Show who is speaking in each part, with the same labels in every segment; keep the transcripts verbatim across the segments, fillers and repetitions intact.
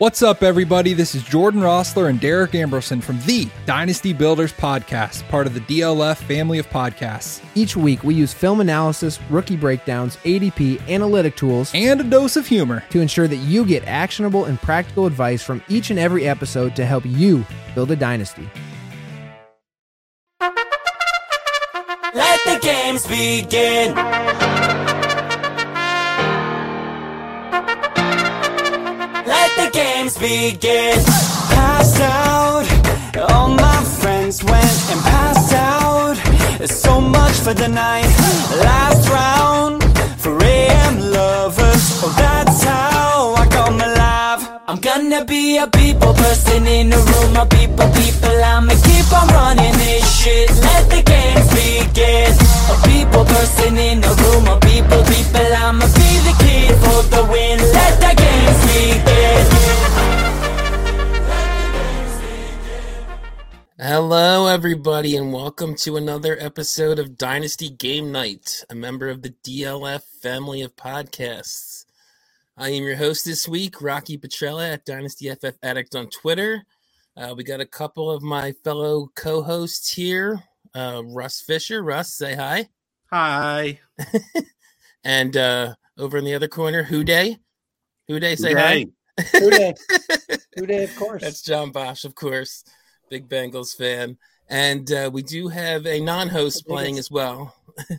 Speaker 1: What's up, everybody? This is Jordan Rossler and Derek Ambrosen from the Dynasty Builders Podcast, part of the D L F family of podcasts.
Speaker 2: Each week, we use film analysis, rookie breakdowns, A D P, analytic tools,
Speaker 1: And a dose of humor
Speaker 2: to ensure that you get actionable and practical advice from each and every episode to help you build a dynasty.
Speaker 3: Let the games begin. Let the games begin. Passed out, all my friends went and passed out. There's so much for the night. Last round for A M lovers. Oh, that's how I come alive. I'm gonna be a people person in the room. A people, people, I'ma keep on running this shit. Let the games begin. A people person in the room. A people, people, I'ma be the kid for the win. Let the games begin.
Speaker 4: Hello, everybody, and welcome to another episode of Dynasty Game Night, a member of the D L F family of podcasts. I am your host this week, Rocky Petrella at Dynasty F F Addict on Twitter. Uh, we got a couple of my fellow co-hosts here. Uh, Russ Fisher. Russ, say hi.
Speaker 5: Hi.
Speaker 4: And uh, over in the other corner, Houday. Houday, say hi.
Speaker 6: Houday. Houday, of course.
Speaker 4: That's John Bosch, of course. Big Bengals fan. And uh, we do have a non-host playing as well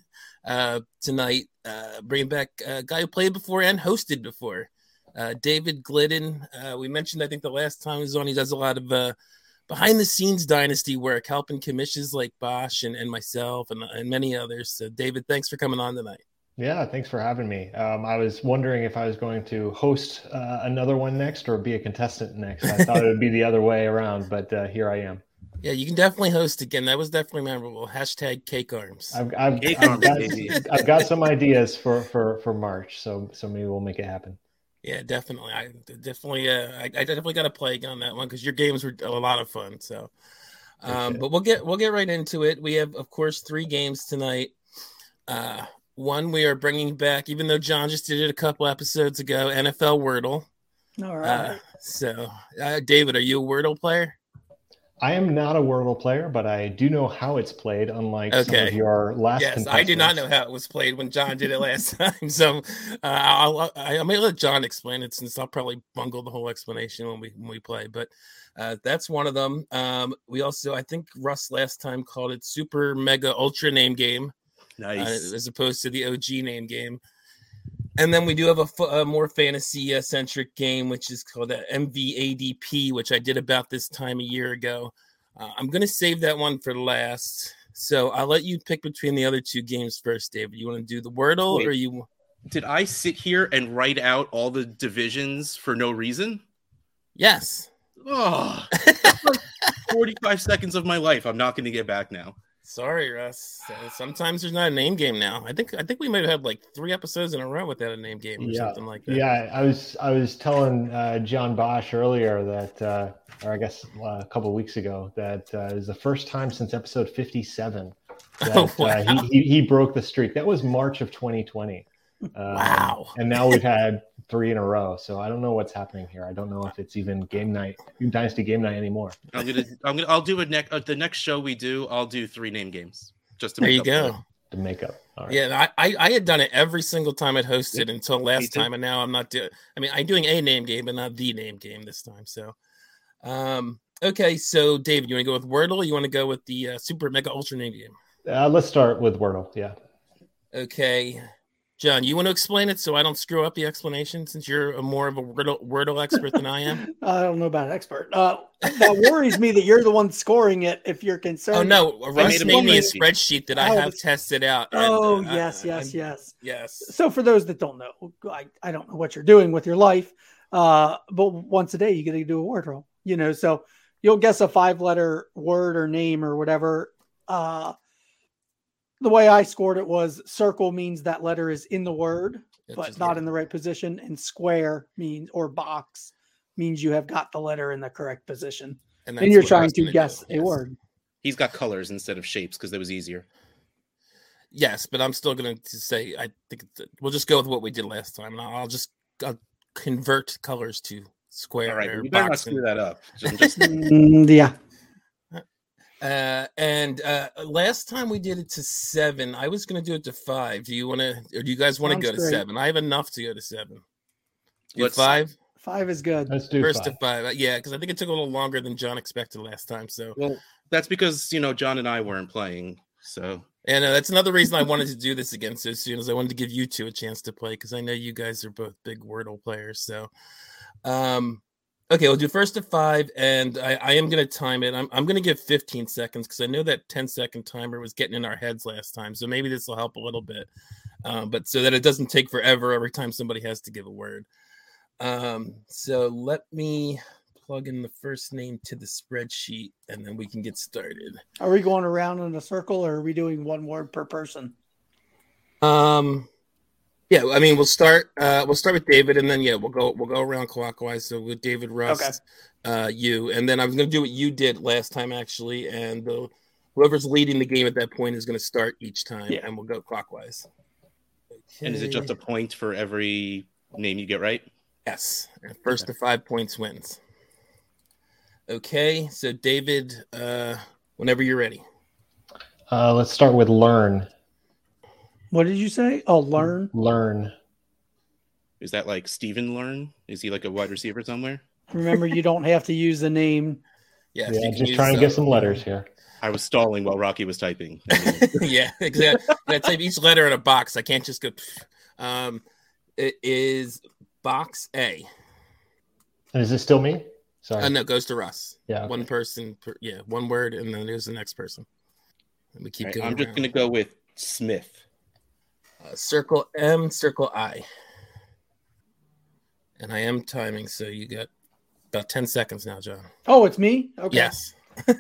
Speaker 4: uh, tonight. Uh, bringing back a guy who played before and hosted before. Uh, David Glidden. Uh, we mentioned, I think, the last time he was on, he does a lot of uh, behind-the-scenes Dynasty work, helping commissions like Bosch and, and myself and, and many others. So, David, thanks for coming on tonight.
Speaker 7: Yeah, thanks for having me. Um, I was wondering if I was going to host uh, another one next or be a contestant next. I thought it would be the other way around, but uh, here I am.
Speaker 4: Yeah, you can definitely host again. That was definitely memorable. Hashtag cake arms.
Speaker 7: I've, I've,
Speaker 5: Cake
Speaker 7: I've,
Speaker 5: arms,
Speaker 7: got,
Speaker 5: baby.
Speaker 7: I've got some ideas for, for, for March, so so maybe we'll make it happen.
Speaker 4: Yeah, definitely. I definitely, uh, I, I definitely got to play on that one because your games were a lot of fun. So, um, but we'll get we'll get right into it. We have, of course, three games tonight. Uh, one we are bringing back, even though John just did it a couple episodes ago. N F L Wordle.
Speaker 6: All right.
Speaker 4: Uh, so, uh, David, are you a Wordle player?
Speaker 7: I am not a Wordle player, but I do know how it's played, unlike some
Speaker 4: Okay.
Speaker 7: of your last
Speaker 4: Yes, I did not know how it was played when John did it last time. So, uh, I'll I, I may let John explain it since I'll probably bungle the whole explanation when we when we play. But uh, that's one of them. Um, we also, I think Russ last time called it Super Mega Ultra Name Game.
Speaker 5: Nice.
Speaker 4: Uh, as opposed to the O G name game. And then we do have a, f- a more fantasy uh, centric game, which is called the M V A D P, which I did about this time a year ago. Uh, I'm going to save that one for last. So I'll let you pick between the other two games first, David. You want to do the Wordle
Speaker 5: Wait.
Speaker 4: or you?
Speaker 5: Did I sit here and write out all the divisions for no reason?
Speaker 4: Yes.
Speaker 5: Oh, that's like forty-five seconds of my life I'm not going to get back now.
Speaker 4: Sorry, Russ. Uh, sometimes there's not a name game now. I think I think we might have had like three episodes in a row without a name game or
Speaker 7: Yeah.
Speaker 4: something like that.
Speaker 7: Yeah, I was I was telling uh, John Bosch earlier that, uh, or I guess uh, a couple of weeks ago, that uh, is the first time since episode fifty-seven that
Speaker 4: Oh, wow.
Speaker 7: uh, he, he he broke the streak. That was March of twenty twenty. Um,
Speaker 4: Wow.
Speaker 7: And now we've had three in a row. So I don't know what's happening here. I don't know if it's even game night, Dynasty game night anymore.
Speaker 5: I'm gonna, I'm gonna, I'll do a next. Uh, the next show we do, I'll do three name games just to
Speaker 4: There
Speaker 5: make
Speaker 4: you
Speaker 5: up for
Speaker 4: go.
Speaker 5: it.
Speaker 7: The makeup. All right.
Speaker 4: Yeah, I, I I had done it every single time I'd hosted until
Speaker 5: me
Speaker 4: last
Speaker 5: too.
Speaker 4: time, and now I'm not doing. I mean, I'm doing a name game, but not the name game this time. So, um, okay. So, David, you want to go with Wordle? Or you want to go with the uh, Super Mega Ultra name game?
Speaker 7: Uh, let's start with Wordle. Yeah.
Speaker 4: Okay, John, you want to explain it so I don't screw up the explanation, since you're a more of a Wordle, Wordle expert than I am.
Speaker 6: I don't know about an expert. Uh, that worries me that you're the one scoring it if you're concerned.
Speaker 4: Oh no, Russ
Speaker 5: made
Speaker 4: made,
Speaker 5: a
Speaker 4: me a
Speaker 5: spreadsheet.
Speaker 4: spreadsheet that I
Speaker 6: Oh,
Speaker 4: have
Speaker 6: the-
Speaker 4: tested out. and,
Speaker 6: Oh,
Speaker 4: uh,
Speaker 6: yes,
Speaker 4: I-
Speaker 6: yes,
Speaker 4: I'm-
Speaker 6: yes.
Speaker 4: yes.
Speaker 6: So for those that don't know, I, I don't know what you're doing with your life, uh, but once a day you get to do a word roll, you know, so you'll guess a five letter word or name or whatever. Uh, the way I scored it was circle means that letter is in the word,
Speaker 4: Which
Speaker 6: but
Speaker 4: is
Speaker 6: not
Speaker 4: good.
Speaker 6: in the right position. And square means, or box means you have got the letter in the correct position.
Speaker 4: And,
Speaker 6: And you're
Speaker 4: what I
Speaker 6: trying
Speaker 4: was
Speaker 6: to
Speaker 4: gonna
Speaker 6: guess
Speaker 4: do,
Speaker 6: a
Speaker 4: yes.
Speaker 6: word.
Speaker 5: He's got colors instead of shapes because that was easier.
Speaker 4: Yes, but I'm still going to say I think it's, we'll just go with what we did last time. And I'll I'll just I'll convert colors to square.
Speaker 5: All right,
Speaker 4: or
Speaker 5: you better not
Speaker 4: boxing.
Speaker 5: screw that up. Just, just
Speaker 6: Mm, yeah.
Speaker 4: Uh, and uh, last time we did it to seven. I was going to do it to five. Do you want to, or do you guys want to
Speaker 6: Sounds
Speaker 4: go to
Speaker 6: great.
Speaker 4: seven? I have enough to go to seven. Do
Speaker 5: Let's-
Speaker 4: five?
Speaker 6: Five is good.
Speaker 7: Let's do
Speaker 4: First
Speaker 7: five.
Speaker 4: to five. Uh, Yeah, because I think it took a little longer than John expected last time. So,
Speaker 5: well, that's because you know John and I weren't playing. So
Speaker 4: and uh, that's another reason I wanted to do this again so soon, as I wanted to give you two a chance to play because I know you guys are both big Wordle players. So, um, okay, we'll do first to five, and I, I am going to time it. I'm I'm going to give fifteen seconds because I know that ten second timer was getting in our heads last time. So maybe this will help a little bit, um, but so that it doesn't take forever every time somebody has to give a word. Um, so let me plug in the first name to the spreadsheet and then we can get started.
Speaker 6: Are we going around in a circle or are we doing one word per person?
Speaker 4: Um, yeah, I mean, we'll start, uh, we'll start with David and then, yeah, we'll go, we'll go around clockwise. So with David, Russ,
Speaker 6: Okay.
Speaker 4: uh, you, and then I was going to do what you did last time actually. And the, whoever's leading the game at that point is going to start each time
Speaker 6: Yeah.
Speaker 4: and we'll go clockwise. Okay.
Speaker 5: and is it just a point for every name you get right?
Speaker 4: Yes. And first to five points wins. Okay. So David, uh, whenever you're ready.
Speaker 7: Uh, let's start with learn.
Speaker 6: What did you say? Oh, learn.
Speaker 7: Learn.
Speaker 5: Is that like Steven Learn? Is he like a wide receiver somewhere?
Speaker 6: Remember, you don't have to use the name.
Speaker 4: Yes,
Speaker 7: Yeah,
Speaker 4: you can
Speaker 7: just
Speaker 4: use,
Speaker 7: try and
Speaker 4: uh,
Speaker 7: get some letters here.
Speaker 5: I was stalling while Rocky was typing. I mean,
Speaker 4: yeah, exactly. I type each letter in a box. I can't just go. Um, it is box A.
Speaker 7: And is this still me? Sorry.
Speaker 4: Oh, no, it goes to Russ.
Speaker 7: Yeah.
Speaker 4: One person, per, yeah, one word, and then there's the next person. And we keep
Speaker 5: right,
Speaker 4: going.
Speaker 5: I'm just
Speaker 4: around.
Speaker 5: going to go with Smith.
Speaker 4: Uh, circle M, circle I. And I am timing, so you got about ten seconds now, John.
Speaker 6: Oh, it's me? Okay.
Speaker 4: Yes.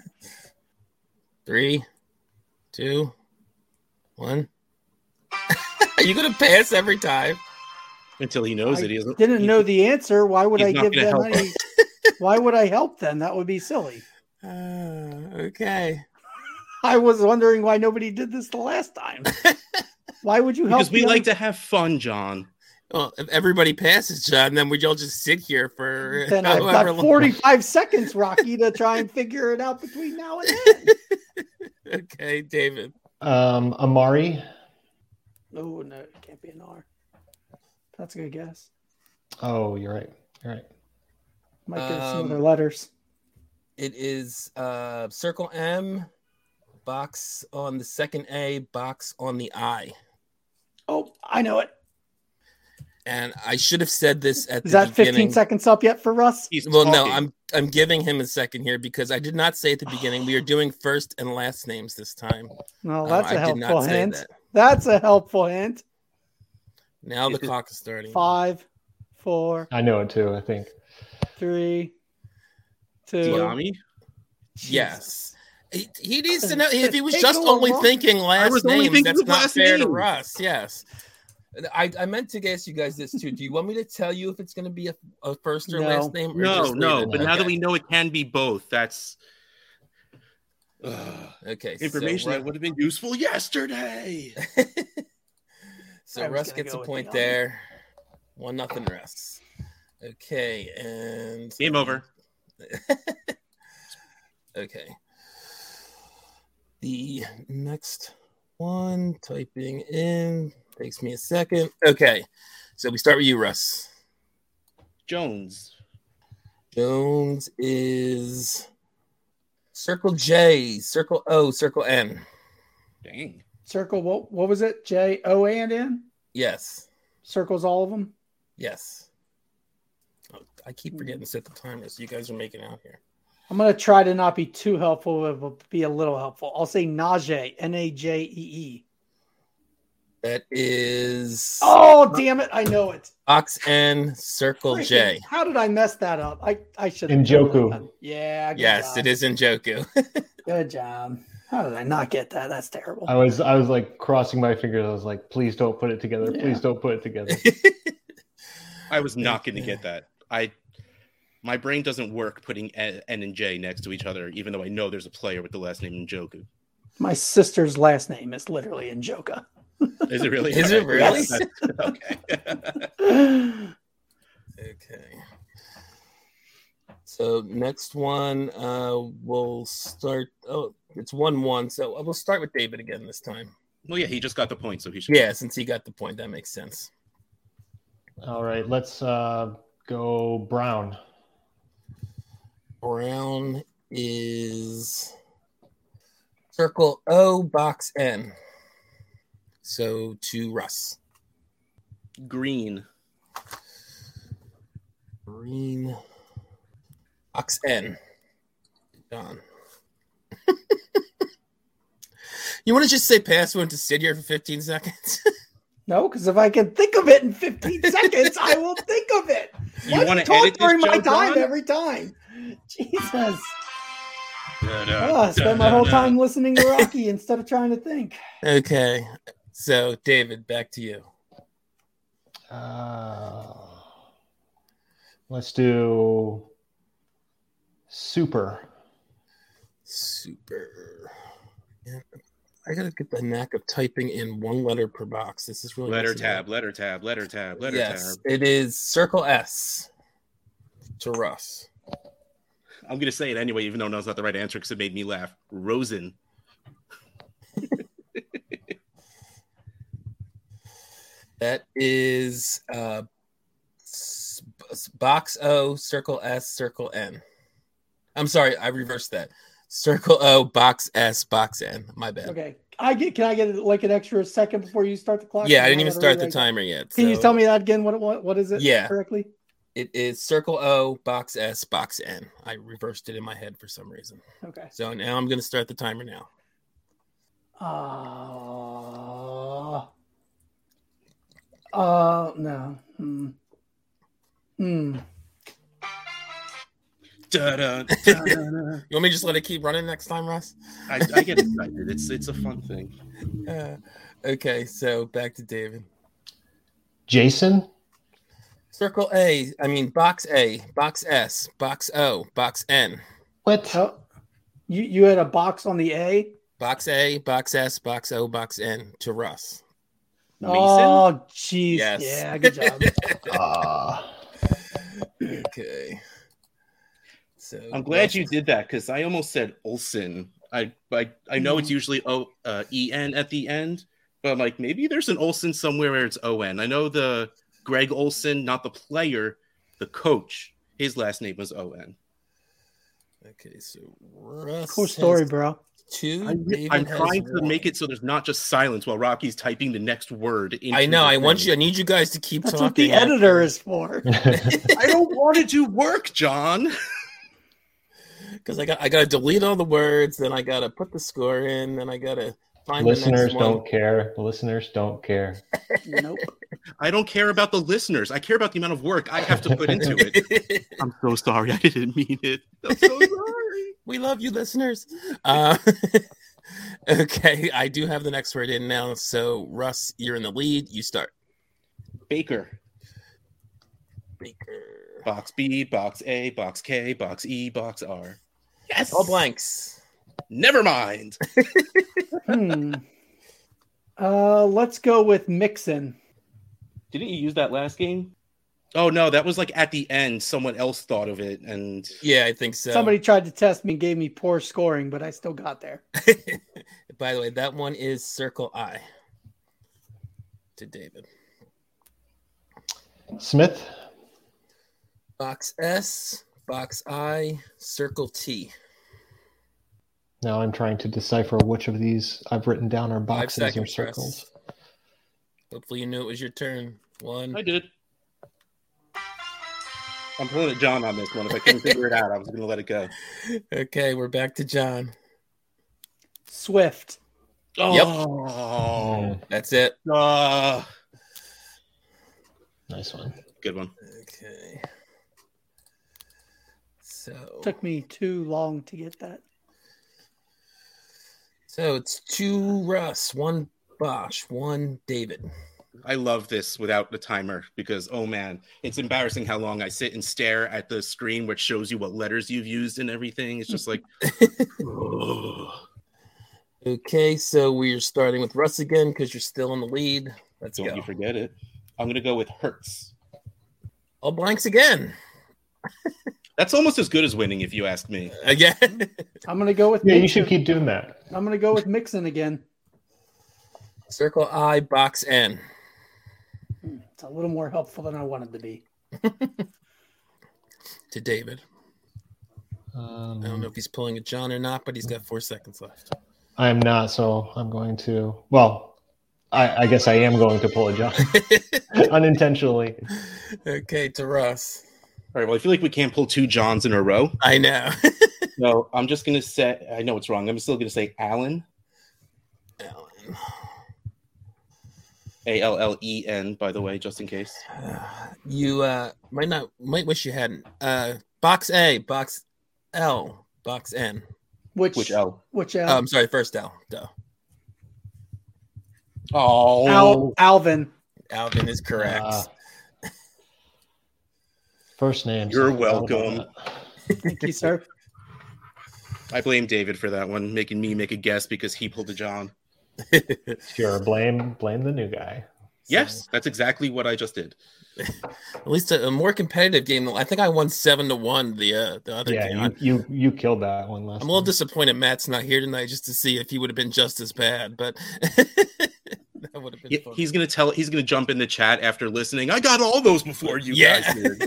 Speaker 4: Three, two, one. Are you going to pass every time?
Speaker 5: Until he knows
Speaker 6: I
Speaker 5: it. He doesn't,
Speaker 6: didn't
Speaker 5: he-
Speaker 6: know the answer. Why would
Speaker 5: he's
Speaker 6: I
Speaker 5: not
Speaker 6: give
Speaker 5: gonna
Speaker 6: them
Speaker 5: help
Speaker 6: any? Why would I help them? That would be silly.
Speaker 4: Uh, okay.
Speaker 6: I was wondering why nobody did this the last time. Why would you help?
Speaker 5: Because we
Speaker 6: the
Speaker 5: like
Speaker 6: other-
Speaker 5: to have fun, John.
Speaker 4: Well, if everybody passes, John, then we all just sit here for
Speaker 6: Then I've
Speaker 4: however
Speaker 6: got
Speaker 4: long.
Speaker 6: forty-five seconds, Rocky, to try and figure it out between now and then.
Speaker 4: Okay, David.
Speaker 7: Um, Amari.
Speaker 6: Oh no, it can't be an R. That's a good guess.
Speaker 7: Oh, you're right. You're right.
Speaker 6: Might get some
Speaker 4: Um,
Speaker 6: other letters.
Speaker 4: It is uh, circle M, box on the second A, box on the I.
Speaker 6: Oh, I know it.
Speaker 4: And I should have said this at
Speaker 6: Is
Speaker 4: the
Speaker 6: that fifteen
Speaker 4: beginning.
Speaker 6: seconds up yet for Russ?
Speaker 5: He's
Speaker 4: Well, no,
Speaker 5: talking.
Speaker 4: I'm I'm giving him a second here because I did not say at the beginning. We are doing first and last names this time.
Speaker 6: No,
Speaker 4: Uh,
Speaker 6: that's
Speaker 4: I
Speaker 6: a
Speaker 4: did not
Speaker 6: helpful
Speaker 4: say
Speaker 6: hint.
Speaker 4: that.
Speaker 6: That's a helpful hint.
Speaker 4: Now the
Speaker 5: Is it-
Speaker 4: clock is starting.
Speaker 6: Five, four,
Speaker 7: I know it too, I think.
Speaker 6: three, two.
Speaker 5: Diami?
Speaker 4: Yes. He, he needs to know if he was
Speaker 6: Take
Speaker 4: just
Speaker 6: a little
Speaker 4: only
Speaker 6: long-
Speaker 4: thinking last
Speaker 5: was only
Speaker 4: names.
Speaker 5: thinking
Speaker 4: That's
Speaker 5: of
Speaker 4: not
Speaker 5: last
Speaker 4: fair to
Speaker 5: names.
Speaker 4: Russ. Yes. I, I meant to ask you guys this too. Do you want me to tell you if it's going to be a, a first or
Speaker 6: No.
Speaker 4: last name? Or
Speaker 5: No,
Speaker 4: just leave
Speaker 5: no.
Speaker 4: it?
Speaker 5: But now that
Speaker 4: Okay.
Speaker 5: we know it can be both, that's Ugh.
Speaker 4: Okay,
Speaker 5: information
Speaker 4: so,
Speaker 5: that would have been useful yesterday.
Speaker 4: so
Speaker 6: I was
Speaker 4: Russ
Speaker 6: gonna
Speaker 4: gets
Speaker 6: go
Speaker 4: a
Speaker 6: with
Speaker 4: point
Speaker 6: the
Speaker 4: there. One nothing Russ. Okay, and
Speaker 5: Game over.
Speaker 4: Okay. The next one, typing in, takes me a second. Okay, so we start with you, Russ.
Speaker 5: Jones.
Speaker 4: Jones is circle J, circle O, circle N.
Speaker 5: Dang.
Speaker 6: Circle, what, what was it? J, O, and N?
Speaker 4: Yes,
Speaker 6: Circles all of them?
Speaker 4: yes. Oh, I keep forgetting to set the timer, so you guys are making out here.
Speaker 6: I'm going to try to not be too helpful, but be a little helpful. I'll say Najee, N A J E E.
Speaker 4: That is
Speaker 6: Oh, damn it. I know it.
Speaker 4: box N, circle
Speaker 6: Freaking-
Speaker 4: J.
Speaker 6: How did I mess that up? I, I should
Speaker 7: Njoku.
Speaker 6: Yeah. Good
Speaker 4: Yes,
Speaker 6: job.
Speaker 4: it is Njoku.
Speaker 6: Good job. How did I not get that? That's terrible.
Speaker 7: I was I was like crossing my fingers. I was like, please don't put it together.
Speaker 6: Yeah.
Speaker 7: Please don't put it together.
Speaker 5: I was not going to get that. I, my brain doesn't work putting N N and J next to each other, even though I know there's a player with the last name Njoku.
Speaker 6: My sister's last name is literally Njoka.
Speaker 5: Is it really?
Speaker 4: Is it really?
Speaker 5: Okay.
Speaker 4: Okay. So next one, uh, we'll start. Oh, it's one one. So we'll start with David again this time.
Speaker 5: Well, yeah, he just got the point, so he should.
Speaker 4: Yeah, since he got the point, that makes sense.
Speaker 7: All right, let's uh, go Brown.
Speaker 4: Brown is circle O, box N. So to Russ.
Speaker 5: Green.
Speaker 4: Green. Box N. Done. You want to just say password to sit here for fifteen seconds?
Speaker 6: No, because if I can think of it in fifteen seconds, I will think of it.
Speaker 5: You want to
Speaker 6: talk
Speaker 5: edit this,
Speaker 6: during my
Speaker 5: Joe
Speaker 6: time
Speaker 5: John?
Speaker 6: every time. Jesus.
Speaker 5: Da, da,
Speaker 6: Oh, I spent my
Speaker 5: da,
Speaker 6: whole
Speaker 5: da.
Speaker 6: time listening to Rocky instead of trying to think.
Speaker 4: Okay. So, David, back to you.
Speaker 7: Uh, let's do Super.
Speaker 4: Super. Yeah. I gotta get the knack of typing in one letter per box. This is really
Speaker 5: Letter
Speaker 4: messing me up.
Speaker 5: tab, letter tab, letter tab, letter
Speaker 4: Yes,
Speaker 5: tab.
Speaker 4: it is circle S to Russ.
Speaker 5: I'm going to say it anyway, even though that's not the right answer because it made me laugh. Rosen.
Speaker 4: That is uh, s- box O, circle S, circle N. I'm sorry, I reversed that. Circle O, box S, box N. My bad.
Speaker 6: Okay. I get. Can I get like an extra second before you start the clock?
Speaker 4: Yeah, I didn't even
Speaker 6: gotta
Speaker 4: start the
Speaker 6: rewrite that.
Speaker 4: timer yet.
Speaker 6: Can you
Speaker 4: so
Speaker 6: tell me that again? What what what is it?
Speaker 4: Yeah.
Speaker 6: Correctly.
Speaker 4: It is circle O, box S, box N. I reversed it in my head for some reason.
Speaker 6: Okay.
Speaker 4: So now I'm going to start the timer now.
Speaker 6: Uh, uh no. Hmm. Hmm.
Speaker 5: Da, da.
Speaker 4: You want me to just let it keep running next time, Russ?
Speaker 5: I, I get excited. It's it's a fun thing.
Speaker 4: Uh, okay, so back to David.
Speaker 7: Jason.
Speaker 4: Circle A, I mean box A, box S, box O, box N.
Speaker 7: What?
Speaker 6: Oh, you you had a box on the A.
Speaker 4: Box A, box S, box O, box N to Russ.
Speaker 5: Mason?
Speaker 6: Oh, jeez.
Speaker 4: Yes.
Speaker 6: Yeah, good job.
Speaker 7: Uh,
Speaker 4: Okay. So
Speaker 5: I'm glad
Speaker 4: Russ-
Speaker 5: you did that because I almost said Olsen. I I, I know it's usually O uh, E N at the end, but I'm like maybe there's an Olsen somewhere where it's O N. I know the Greg Olsen, not the player, the coach. His last name was O N.
Speaker 4: Okay, so Russ
Speaker 6: Cool story,
Speaker 4: has
Speaker 6: bro.
Speaker 4: two.
Speaker 5: I,
Speaker 4: David
Speaker 5: I'm
Speaker 4: has
Speaker 5: trying to
Speaker 4: one.
Speaker 5: make it so there's not just silence while Rocky's typing the next word. Into
Speaker 4: I know.
Speaker 5: the
Speaker 4: I want
Speaker 5: thing.
Speaker 4: you. I need you guys to keep
Speaker 6: That's
Speaker 4: talking.
Speaker 6: what the editor is for.
Speaker 5: I don't want to do work, John.
Speaker 4: Because I got. I got to delete all the words. Then I got to put the score in. Then I got to find
Speaker 7: listeners
Speaker 4: the next one.
Speaker 7: don't care. Listeners don't care.
Speaker 6: Nope.
Speaker 5: I don't care about the listeners. I care about the amount of work I have to put into it. I'm so sorry. I didn't mean it. I'm so sorry.
Speaker 4: We love you, listeners. Uh, okay, I do have the next word in now. So, Russ, you're in the lead. You start.
Speaker 5: Baker.
Speaker 4: Baker.
Speaker 5: Box B, box A, box K, box E, box R. Yes.
Speaker 4: All blanks.
Speaker 5: Never mind.
Speaker 6: Hmm. Uh, let's go with Mixon.
Speaker 5: Didn't you use that last game? Oh no, that was like at the end. Someone else thought of it, and
Speaker 4: Yeah, I think so.
Speaker 6: Somebody tried to test me and gave me poor scoring, but I still got there.
Speaker 4: By the way, that one is circle I to David.
Speaker 7: Smith.
Speaker 4: Box S, box I, circle T.
Speaker 7: Now I'm trying to decipher which of these I've written down are
Speaker 4: Five
Speaker 7: boxes or
Speaker 4: seconds, Russ.
Speaker 7: circles.
Speaker 4: Hopefully you knew it was your turn. One.
Speaker 5: I did. I'm pulling at John on this one. If I couldn't figure it out, I was going to let it go.
Speaker 4: Okay, we're back to John.
Speaker 6: Swift.
Speaker 5: Oh,
Speaker 4: That's it.
Speaker 5: uh,
Speaker 7: Nice one.
Speaker 5: good one.
Speaker 4: Okay. So,
Speaker 6: Took me too long to get that.
Speaker 4: so it's two Russ, one Bosch, one David.
Speaker 5: I love this without the timer because, oh man, it's embarrassing how long I sit and stare at the screen, which shows you what letters you've used and everything. It's just like, oh.
Speaker 4: Okay, so we're starting with Russ again because you're still in the lead. Let's
Speaker 5: Don't
Speaker 4: go.
Speaker 5: you forget it. I'm going to go with Hertz.
Speaker 4: All blanks again.
Speaker 5: That's almost as good as winning, if you ask me.
Speaker 4: Again.
Speaker 6: I'm gonna go with
Speaker 7: Yeah, you
Speaker 6: Mixon.
Speaker 7: should keep doing that.
Speaker 6: I'm gonna go with Mixon again.
Speaker 4: Circle I, box N.
Speaker 6: It's a little more helpful than I wanted to be.
Speaker 4: To David.
Speaker 7: Um,
Speaker 4: I don't know if he's pulling a John or not, but he's got four seconds left.
Speaker 7: I'm not, so I'm going to. Well, I, I guess I am going to pull a John unintentionally.
Speaker 4: Okay, to Russ.
Speaker 5: All right. Well, I feel like we can't pull two Johns in a row.
Speaker 4: I know.
Speaker 5: So I'm just gonna say. I know it's wrong. I'm still gonna say Allen.
Speaker 4: Allen.
Speaker 5: A L L E N. By the way, just in case.
Speaker 4: You uh, might not might wish you hadn't. Uh, box A, box L, box N.
Speaker 6: Which
Speaker 5: Which L?
Speaker 6: Which L?
Speaker 4: Oh, I'm sorry, first L. Duh.
Speaker 5: Oh,
Speaker 6: Al, Alvin.
Speaker 4: Alvin is correct.
Speaker 7: Uh, First name.
Speaker 5: You're welcome.
Speaker 6: Thank you, sir.
Speaker 5: I blame David for that one, making me make a guess because he pulled a John.
Speaker 7: Sure, blame blame the new guy.
Speaker 5: Yes, that's exactly what I just did.
Speaker 4: At least a, a more competitive game. I think I won seven to one. The uh, the other game.
Speaker 7: Yeah, you, you you killed that one last
Speaker 4: I'm a little
Speaker 7: time.
Speaker 4: disappointed Matt's not here tonight just to see if he would have been just as bad, but that would have been
Speaker 5: He-
Speaker 4: fun.
Speaker 5: he's gonna tell. He's gonna jump in the chat after listening. I got all those before you
Speaker 4: Yeah.
Speaker 5: guys did.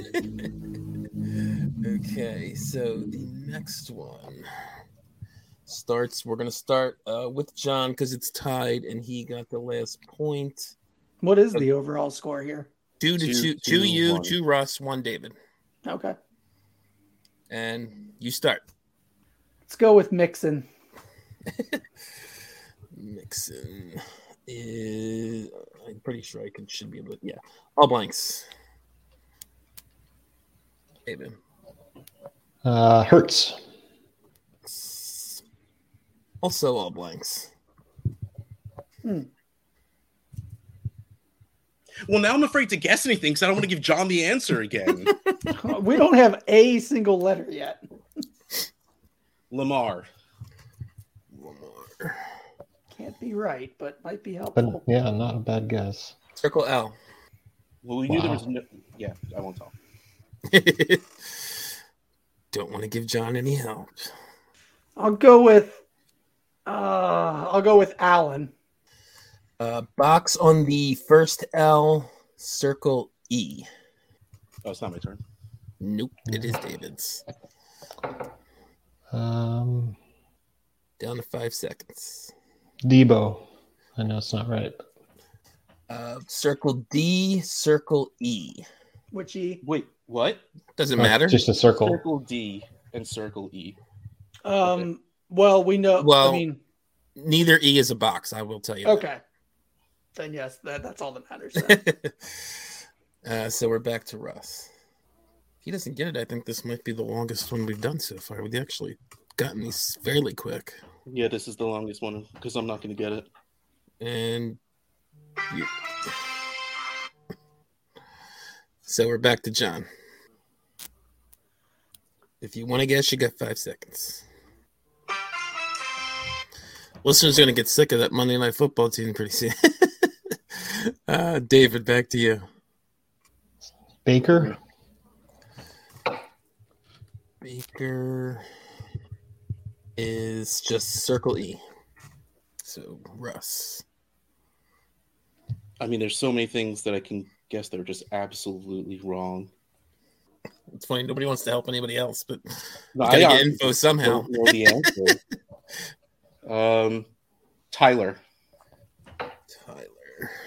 Speaker 4: Okay, so the next one starts. We're gonna start uh, with John because it's tied, and he got the last point.
Speaker 6: What is the overall score here?
Speaker 4: Two to
Speaker 5: Two,
Speaker 4: two,
Speaker 5: two,
Speaker 4: two you,
Speaker 5: one.
Speaker 4: two Russ, one David,
Speaker 6: Okay.
Speaker 4: and you start.
Speaker 6: Let's go with Mixon.
Speaker 4: Mixon is. I'm pretty sure I can should be able to. Yeah, all blanks. David.
Speaker 7: Uh, Hertz.
Speaker 4: Also all blanks.
Speaker 5: Well, now I'm afraid to guess anything because I don't want to give John the answer again.
Speaker 6: We don't have a single letter yet.
Speaker 5: Lamar.
Speaker 4: Lamar.
Speaker 6: Can't be right, but might be
Speaker 7: But
Speaker 6: helpful.
Speaker 7: yeah, not a bad guess.
Speaker 4: Circle L.
Speaker 5: Well, we knew there
Speaker 7: Wow.
Speaker 5: was no. Yeah, I won't talk.
Speaker 4: Don't want to give John any help.
Speaker 6: I'll go with uh I'll go with Allen.
Speaker 4: Uh, box on the first L, circle E.
Speaker 5: Oh, it's not my turn.
Speaker 4: Nope, it is David's.
Speaker 7: Um,
Speaker 4: Down to five seconds.
Speaker 7: Debo. I know it's not right.
Speaker 4: Uh, circle D, circle E.
Speaker 6: Which he
Speaker 5: Wait, what?
Speaker 4: Doesn't
Speaker 7: Oh,
Speaker 4: matter.
Speaker 7: Just a circle.
Speaker 5: Circle D and circle E.
Speaker 6: um well we know
Speaker 4: Well-
Speaker 6: I mean
Speaker 4: Neither E is a box, I will tell you.
Speaker 6: okay. Then yes, that, that's all that matters. Then.
Speaker 4: that. uh, so we're back to Russ. If he doesn't get it, I think this might be the longest one we've done so far. We've actually gotten these fairly quick.
Speaker 5: Yeah, this is the longest one because I'm not going to get it.
Speaker 4: And you... so we're back to John. If you want to guess, you got five seconds. Listeners are going to get sick of that Monday Night Football team pretty soon. uh, David, back to you.
Speaker 7: Baker.
Speaker 4: Baker is just circle E. So Russ.
Speaker 5: I mean, there's so many things that I can guess that are just absolutely wrong.
Speaker 4: It's funny, nobody wants to help anybody else, but
Speaker 5: No,
Speaker 4: gotta
Speaker 5: I
Speaker 4: get info somehow.
Speaker 5: don't know the answer. um, Tyler.
Speaker 4: Tyler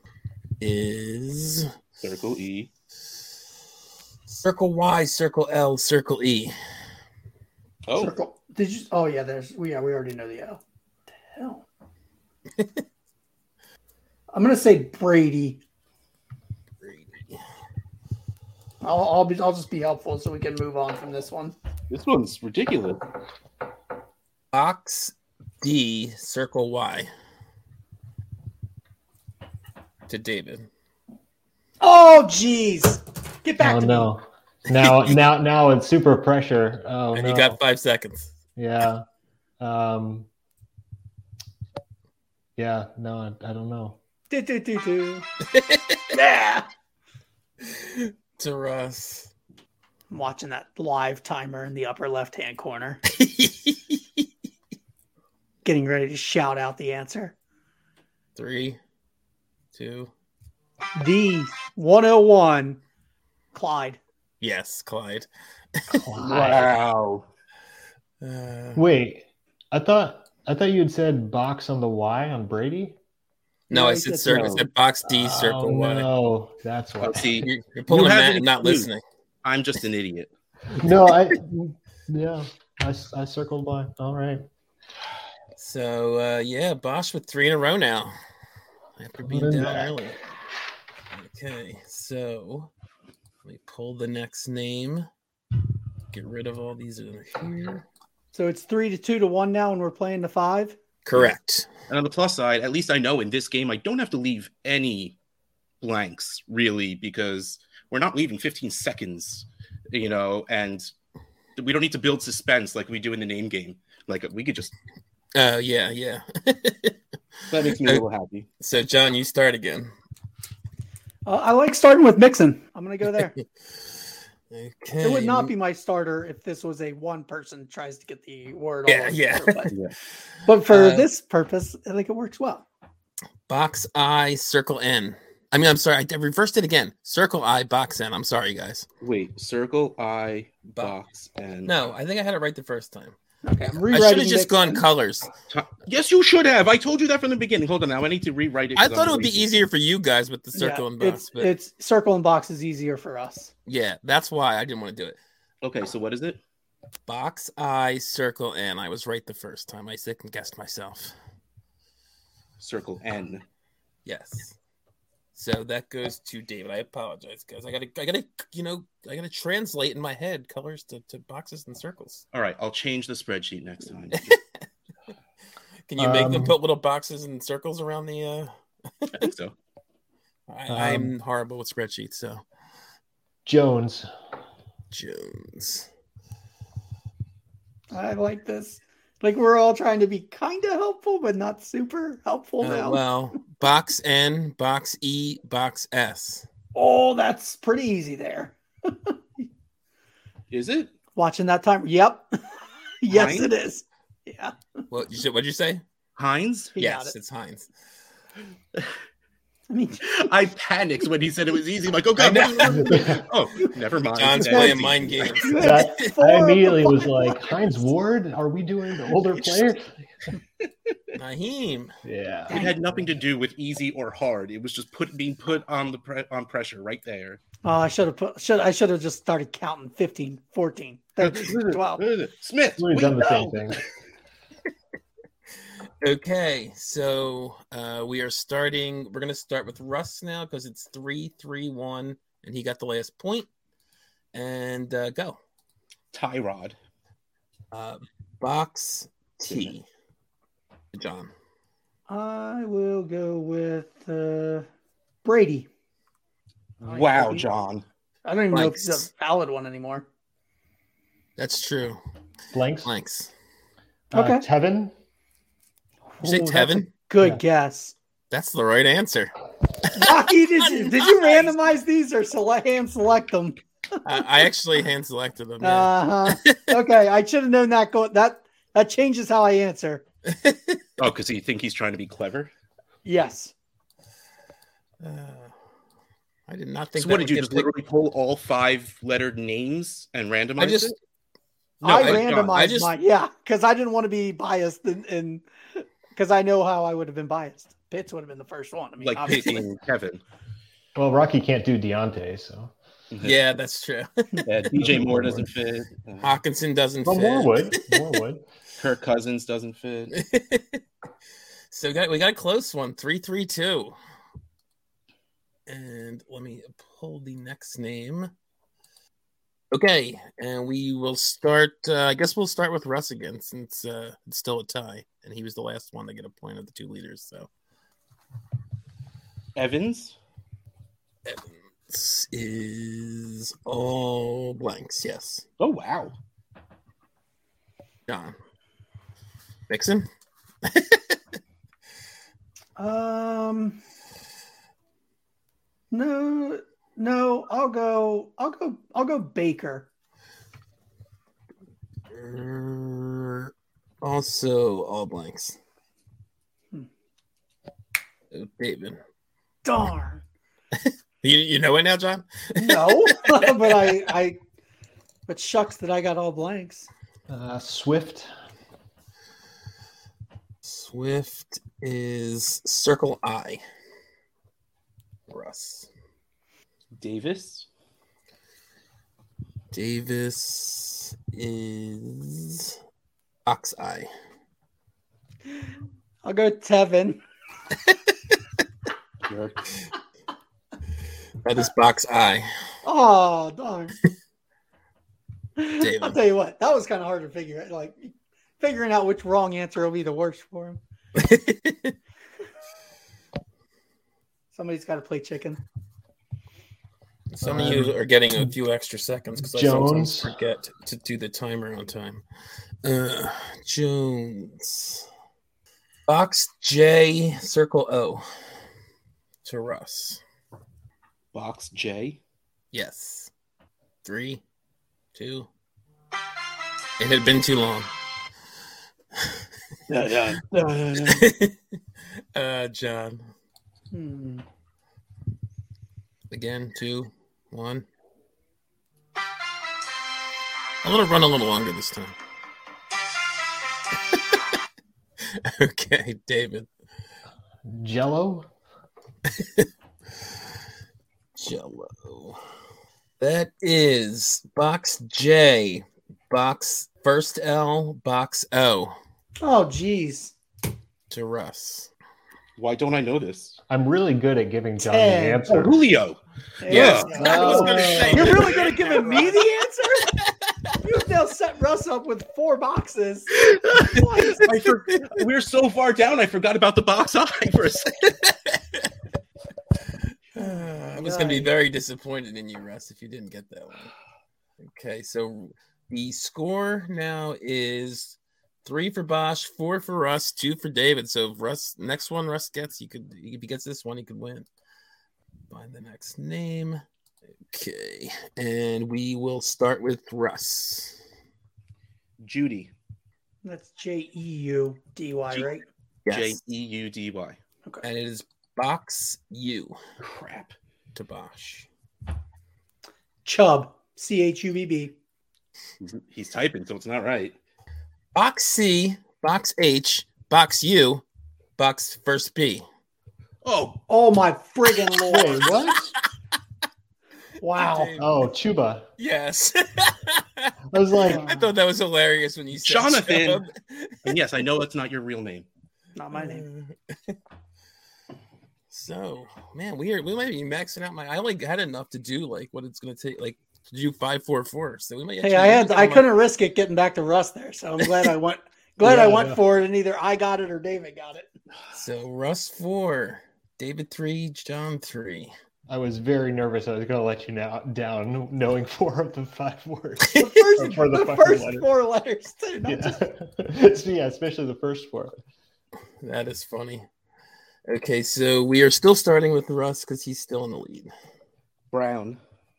Speaker 4: is
Speaker 5: Circle E.
Speaker 4: circle Y, circle L, circle E.
Speaker 5: Oh,
Speaker 6: Circle. Did you oh yeah, there's we yeah, we already know the L. What the hell? I'm gonna say Brady. I'll I'll be I'll just be helpful so we can move on from this one.
Speaker 5: this one's ridiculous.
Speaker 4: Box D, circle Y. To David.
Speaker 6: Oh jeez. Get back
Speaker 7: Oh
Speaker 6: to
Speaker 7: no. Now now now it's super pressure. Oh
Speaker 4: and
Speaker 7: no.
Speaker 4: you got five seconds.
Speaker 7: Yeah. Um Yeah, no, I, I don't know.
Speaker 6: me. Do, do, do, do. Yeah.
Speaker 4: To Russ.
Speaker 6: I'm watching that live timer in the upper left-hand corner, getting ready to shout out the answer.
Speaker 4: Three, two.
Speaker 6: D one oh one, Clyde.
Speaker 4: Yes, Clyde.
Speaker 5: Wow.
Speaker 4: Uh,
Speaker 7: Wait, I thought I thought you had said box on the Y on Brady.
Speaker 4: no,
Speaker 6: No,
Speaker 4: I
Speaker 6: he
Speaker 4: said
Speaker 6: said
Speaker 4: circle. I
Speaker 5: no.
Speaker 4: said box D, circle
Speaker 7: oh,
Speaker 4: Y.
Speaker 7: No, that's why.
Speaker 5: Oh, see,
Speaker 4: You're, you're pulling
Speaker 5: You
Speaker 4: a
Speaker 5: have
Speaker 4: Matt
Speaker 5: an
Speaker 4: and not
Speaker 5: excuse.
Speaker 4: listening.
Speaker 5: I'm just an idiot.
Speaker 7: No, I. Yeah, I, I circled by. All right.
Speaker 4: So uh, yeah, Bosch with three in a row now. After being
Speaker 7: What is
Speaker 4: down
Speaker 7: that?
Speaker 4: early. Okay, so let me pull the next name. Get rid of all these in here.
Speaker 6: So it's three to two to one now, and we're playing the five.
Speaker 4: Correct.
Speaker 5: And on the plus side, at least I know in this game I don't have to leave any blanks really, because we're not leaving fifteen seconds, you know, and we don't need to build suspense like we do in the name game. Like we could just.
Speaker 4: Oh yeah, yeah.
Speaker 5: That makes me a little happy.
Speaker 4: So John, you start again.
Speaker 6: Uh, I like starting with Mixon. I'm going to go there.
Speaker 4: Okay.
Speaker 6: It would not be my starter if this was a one person tries to get the word.
Speaker 4: Yeah,
Speaker 6: all over,
Speaker 4: yeah.
Speaker 6: But,
Speaker 5: Yeah.
Speaker 6: but for
Speaker 4: Uh,
Speaker 6: this purpose, I think it works well.
Speaker 4: Box I, circle N. I mean, I'm sorry, I reversed it again. Circle I, box N. I'm sorry, guys.
Speaker 5: Wait, circle I box and
Speaker 4: No, I think I had it right the first time.
Speaker 6: Okay, I'm
Speaker 4: I
Speaker 6: rewriting.
Speaker 4: should have just gone
Speaker 6: Mixon.
Speaker 4: colors.
Speaker 5: Yes, you should have. I told you that from the beginning. Hold on, now I need to rewrite it.
Speaker 4: I
Speaker 5: 'cause
Speaker 4: thought
Speaker 5: I'm
Speaker 4: it would be
Speaker 5: lazy.
Speaker 4: easier for you guys with the circle
Speaker 6: Yeah,
Speaker 4: and box,
Speaker 6: It's,
Speaker 4: but
Speaker 6: it's circle and box is easier for us.
Speaker 4: yeah, that's why I didn't want to do it.
Speaker 5: Okay, so what is it?
Speaker 4: Box I, circle N. I was right the first time. I second guessed myself.
Speaker 5: Circle N.
Speaker 4: Yes. So that goes to David. I apologize, guys. I gotta, I gotta, you know, I gotta translate in my head colors to, to boxes and circles.
Speaker 5: All right, I'll change the spreadsheet next time.
Speaker 4: Can you make them
Speaker 7: Um,
Speaker 4: put little boxes and circles around the? uh
Speaker 5: I think so.
Speaker 4: I, I'm
Speaker 7: Um,
Speaker 4: horrible with spreadsheets, so
Speaker 7: Jones.
Speaker 4: Jones.
Speaker 6: I like this. Like we're all trying to be kind of helpful, but not super helpful
Speaker 4: Oh,
Speaker 6: now.
Speaker 4: well, box N, box E, box S.
Speaker 6: Oh, that's pretty easy there.
Speaker 5: Is it?
Speaker 6: Watching that time. Yep. yes,
Speaker 5: Heinz?
Speaker 6: it is. Yeah.
Speaker 4: What you said? What'd you say?
Speaker 5: Heinz?
Speaker 6: He got
Speaker 4: Yes,
Speaker 6: it.
Speaker 4: it's Heinz.
Speaker 6: I mean,
Speaker 5: I panicked when he said it was easy. I'm like, oh
Speaker 4: I
Speaker 5: god,
Speaker 4: know.
Speaker 5: no. Oh, never mind.
Speaker 4: John's
Speaker 5: That's
Speaker 4: playing
Speaker 5: easy.
Speaker 4: mind games.
Speaker 7: That-
Speaker 6: Four
Speaker 7: I
Speaker 6: of the
Speaker 7: immediately was
Speaker 6: five
Speaker 7: like,
Speaker 6: letters.
Speaker 7: Heinz Ward? Are we doing the older
Speaker 5: It's-
Speaker 7: player?
Speaker 4: Naheem.
Speaker 7: Yeah.
Speaker 5: It had nothing to do with easy or hard. It was just put being put on the pre- on pressure right there.
Speaker 6: Oh, I should have put. Should I should have just started counting fifteen, fourteen, thirteen, twelve.
Speaker 5: Smith,
Speaker 7: We've
Speaker 5: we
Speaker 7: done the
Speaker 5: know.
Speaker 7: same thing.
Speaker 4: Okay, so uh, we are starting. We're going to start with Russ now because it's three, three, one, and he got the last point. And uh, go.
Speaker 5: Tyrod.
Speaker 4: Uh, box T. John.
Speaker 6: I will go with uh, Brady. I like
Speaker 5: Wow,
Speaker 6: Brady.
Speaker 5: John.
Speaker 6: I don't even know if
Speaker 4: Blanks.
Speaker 6: it's a valid one anymore.
Speaker 4: That's true.
Speaker 7: Blanks.
Speaker 4: Blanks.
Speaker 7: Uh,
Speaker 6: Okay.
Speaker 7: Tevin.
Speaker 4: You say
Speaker 6: Ooh, that's a
Speaker 4: Tevin?
Speaker 6: Good
Speaker 7: Yeah.
Speaker 6: guess.
Speaker 4: That's the right answer.
Speaker 6: Rocky, did you, did you randomize these or select, hand select them?
Speaker 4: I, I actually hand selected them. Yeah.
Speaker 6: Uh huh. Okay, I should have known that. Go that that changes how I answer.
Speaker 5: Oh, because you think he's trying to be clever?
Speaker 6: Yes.
Speaker 4: Uh, I did not think.
Speaker 5: So
Speaker 4: that
Speaker 5: what did
Speaker 4: would
Speaker 5: you
Speaker 4: get
Speaker 5: just
Speaker 4: picked.
Speaker 5: literally pull all five lettered names and randomize
Speaker 4: I just.
Speaker 5: it?
Speaker 4: No,
Speaker 6: I
Speaker 4: I,
Speaker 6: randomized
Speaker 4: I just.
Speaker 6: mine. Yeah, because I didn't want to be biased, and because I know how I would have been biased. Pitts would have been the first one. I mean,
Speaker 5: Like
Speaker 6: obviously.
Speaker 5: picking Kevin.
Speaker 7: Well, Rocky can't do Deontay, so.
Speaker 4: Yeah, that's true.
Speaker 5: Yeah, D J Moore doesn't fit. Uh,
Speaker 4: Hawkinson doesn't
Speaker 7: Well,
Speaker 4: fit.
Speaker 7: more would. More would.
Speaker 5: Kirk Cousins doesn't fit.
Speaker 4: So we got, we got a close one, three three two. And let me pull the next name. Okay, and we will start. Uh, I guess we'll start with Russ again, since uh, it's still a tie, and he was the last one to get a point of the two leaders. So
Speaker 5: Evans.
Speaker 4: Evans is all blanks. Yes,
Speaker 5: Oh wow.
Speaker 4: John Mixon.
Speaker 6: Um. No, no. I'll go. I'll go. I'll go Baker.
Speaker 4: Uh, also, all blanks.
Speaker 6: Hmm.
Speaker 4: Oh, David.
Speaker 6: Darn.
Speaker 4: You you know it now, John?
Speaker 6: No, but I, I, but shucks that I got all blanks.
Speaker 7: Uh, Swift.
Speaker 4: Swift is circle I. Russ.
Speaker 5: Davis.
Speaker 4: Davis is box I.
Speaker 6: I'll go Tevin.
Speaker 4: That is box I.
Speaker 6: Oh, darn.
Speaker 4: David.
Speaker 6: I'll tell you what, that was kind of hard to figure out. Like figuring out which wrong answer will be the worst for him. Somebody's got to play chicken.
Speaker 4: Some of you are getting a few extra seconds because I
Speaker 7: Jones.
Speaker 4: sometimes forget to do the timer on time. Uh, Jones. Box J, circle O. To Russ.
Speaker 5: Box J.
Speaker 4: Yes. Three, two. It had been too long.
Speaker 6: Yeah, yeah. yeah, yeah, yeah.
Speaker 4: uh, John.
Speaker 6: Hmm.
Speaker 4: Again, two, one. I'm going to run a little longer this time. Okay, David.
Speaker 7: Jello.
Speaker 4: Jello. That is box J, box first L, box O.
Speaker 6: Oh, geez.
Speaker 4: To Russ.
Speaker 5: Why don't I know this?
Speaker 7: I'm really good at giving John
Speaker 6: Ten.
Speaker 7: the
Speaker 5: Oh,
Speaker 7: answer.
Speaker 5: Julio.
Speaker 4: Yes.
Speaker 6: Yeah.
Speaker 4: I was going to say.
Speaker 6: You're really going to give me the answer? You've now set Russ up with four boxes.
Speaker 5: I for, we're so far down, I forgot about the box I for a second.
Speaker 4: I was going to be very disappointed in you, Russ, if you didn't get that one. Okay, so the score now is three for Bosch, four for Russ, two for David. So if Russ, next one Russ gets, he could, if he gets this one, he could win. Find the next name. Okay, and we will start with Russ.
Speaker 5: Judy.
Speaker 6: That's J E U D Y,
Speaker 5: G-
Speaker 6: right?
Speaker 4: Yes,
Speaker 5: J E U D Y.
Speaker 6: Okay.
Speaker 4: and it is box U
Speaker 5: Crap.
Speaker 4: to Bosch.
Speaker 6: Chubb. C H U B B.
Speaker 5: He's, he's typing, so it's not right.
Speaker 4: Box C, box H, box U, box first B.
Speaker 5: Oh,
Speaker 6: Oh, my friggin'
Speaker 7: Wait,
Speaker 6: Lord.
Speaker 7: what?
Speaker 6: Wow.
Speaker 7: Oh, Chuba.
Speaker 4: Yes.
Speaker 7: I was like,
Speaker 4: I thought that was hilarious when you said
Speaker 5: Jonathan.
Speaker 4: Chubb.
Speaker 5: and yes, I know that's not your real name.
Speaker 6: Not my name.
Speaker 4: So, man, we are we might be maxing out my. I only had enough to do like what it's going to take, like to do five four four. So we might.
Speaker 6: Hey,
Speaker 4: actually
Speaker 6: I had
Speaker 4: use
Speaker 6: I
Speaker 4: my-
Speaker 6: couldn't risk it getting back to Russ there, so I'm glad I went glad
Speaker 7: Yeah,
Speaker 6: I went
Speaker 7: yeah.
Speaker 6: for it, and either I got it or David got it.
Speaker 4: So Russ four, David three, John three.
Speaker 7: I was very nervous. I was going to let you now, down, knowing four of the five words.
Speaker 6: The first,
Speaker 7: For the
Speaker 6: the
Speaker 7: fucking
Speaker 6: first
Speaker 7: letters.
Speaker 6: four letters, too. Not
Speaker 7: Yeah.
Speaker 6: just
Speaker 7: yeah, especially the first four.
Speaker 4: That is funny. Okay, so we are still starting with Russ because he's still in the lead.
Speaker 5: Brown.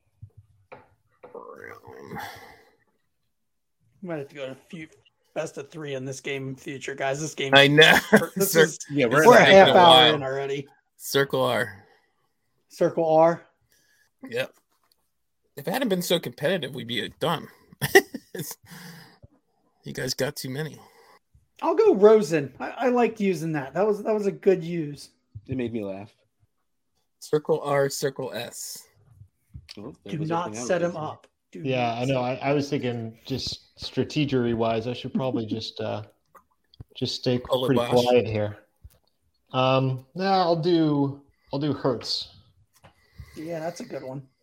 Speaker 4: Brown.
Speaker 6: might have to go to a few best of three in this game in future, guys. This game
Speaker 4: I know.
Speaker 6: this
Speaker 4: Cir-
Speaker 6: is
Speaker 5: Yeah,
Speaker 4: This
Speaker 6: we're
Speaker 4: is
Speaker 6: a
Speaker 4: taking
Speaker 6: half
Speaker 4: a
Speaker 6: hour
Speaker 4: while.
Speaker 6: in already.
Speaker 4: Circle R.
Speaker 6: Circle R.
Speaker 4: Yep. If it hadn't been so competitive, we'd be done. You guys got too many.
Speaker 6: I'll go Rosen. I, I liked using that. That was that was a good use.
Speaker 5: It made me laugh.
Speaker 4: Circle R, circle S.
Speaker 5: Oh, there
Speaker 6: Do
Speaker 5: goes
Speaker 6: not
Speaker 5: everything out
Speaker 6: set
Speaker 5: of
Speaker 6: him
Speaker 5: it.
Speaker 6: up. Do
Speaker 7: Yeah,
Speaker 6: not
Speaker 7: I
Speaker 6: set
Speaker 7: know.
Speaker 6: him
Speaker 7: I,
Speaker 6: up.
Speaker 7: I was thinking just strategery wise, I should probably just uh, just stay
Speaker 4: Pull it,
Speaker 7: pretty
Speaker 4: Bosch.
Speaker 7: quiet here. Um, no, I'll do I'll do Hertz.
Speaker 6: Yeah, that's a good one.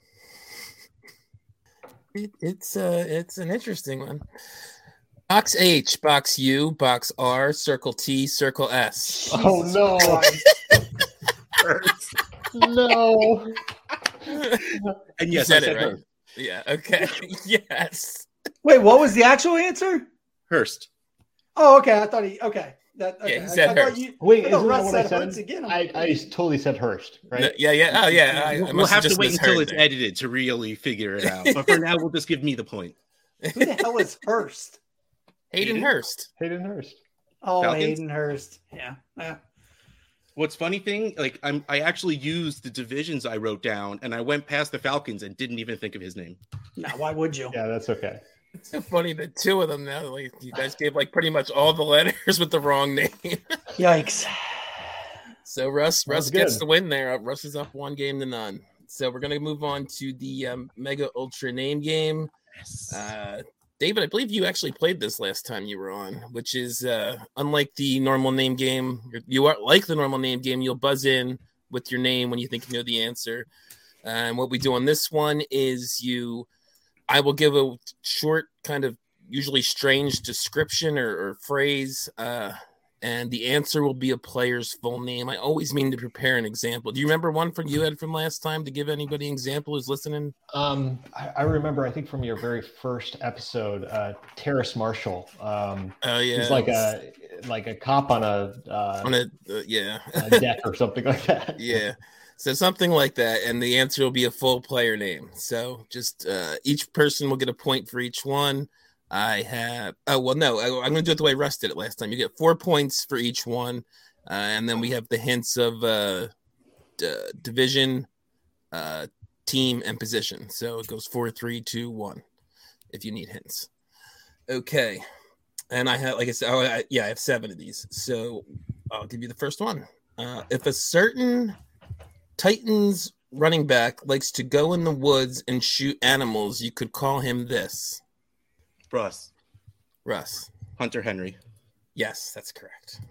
Speaker 4: It, it's uh, it's an interesting one. Box H, box U, box R, circle T, circle S.
Speaker 7: Oh no,
Speaker 6: Christ.
Speaker 7: no!
Speaker 5: And
Speaker 4: You
Speaker 5: yes,
Speaker 4: said
Speaker 5: I said
Speaker 4: it, right?
Speaker 5: Hurst.
Speaker 4: Yeah. Okay. Yes.
Speaker 6: Wait, what was the actual answer?
Speaker 5: Hurst.
Speaker 6: Oh, okay. I thought he. Okay, that. Okay.
Speaker 4: Yeah, he said
Speaker 6: I, I thought
Speaker 4: Hurst.
Speaker 6: you.
Speaker 7: Wait,
Speaker 6: I thought
Speaker 7: isn't that
Speaker 6: Russ
Speaker 7: what I
Speaker 6: said
Speaker 7: said?
Speaker 6: Hurts again. I'm
Speaker 7: I,
Speaker 6: like,
Speaker 7: I totally said Hurst, right?
Speaker 4: No, yeah. Yeah. Oh, yeah. I, I
Speaker 5: We'll
Speaker 4: must
Speaker 5: have to
Speaker 4: just
Speaker 5: wait until
Speaker 4: misheard
Speaker 5: it's
Speaker 4: there.
Speaker 5: edited to really figure it out. But for now, we'll just give me the point.
Speaker 6: who the hell is Hurst?
Speaker 4: Hayden
Speaker 5: Hayden?
Speaker 4: Hurst.
Speaker 7: Hayden Hurst.
Speaker 6: Oh,
Speaker 5: Falcons?
Speaker 6: Hayden Hurst. Yeah. yeah.
Speaker 5: What's funny thing, like I'm, I actually used the divisions I wrote down, and I went past the Falcons and didn't even think of his name.
Speaker 6: No, why would you?
Speaker 7: Yeah, that's okay.
Speaker 4: It's so funny that two of them now, like you guys gave like pretty much all the letters with the wrong name.
Speaker 6: Yikes.
Speaker 4: So Russ, Russ
Speaker 7: Sounds
Speaker 4: gets
Speaker 7: good.
Speaker 4: the win there. Russ is up one game to none. So we're gonna move on to the um, Mega Ultra Name Game. Uh, David, I believe you actually played this last time you were on, which is uh, unlike the normal name game. You're, you are like the normal name game. You'll buzz in with your name when you think you know the answer. And what we do on this one is you, I will give a short, kind of usually strange description or, or phrase, uh, and the answer will be a player's full name. I always mean to prepare an example. Do you remember one from you had from last time to give anybody an example who's listening?
Speaker 7: Um, I, I remember, I think from your very first episode, uh, Terrace Marshall. Um,
Speaker 4: Oh yeah,
Speaker 7: he's like a like a cop on a, uh,
Speaker 4: on a uh, yeah.
Speaker 7: a deck or something like that.
Speaker 4: Yeah. So something like that. And the answer will be a full player name. So just uh, each person will get a point for each one. I have, oh, well, no, I, I'm going to do it the way Russ did it last time. You get four points for each one. Uh, and then we have the hints of uh, d- division, uh, team, and position. So it goes four, three, two, one if you need hints. Okay. And I have, like I said, oh, I, yeah, I have seven of these. So I'll give you the first one. Uh, if a certain Titans running back likes to go in the woods and shoot animals, you could call him this.
Speaker 5: Russ.
Speaker 4: Russ.
Speaker 5: Hunter Henry.
Speaker 4: Yes, that's correct.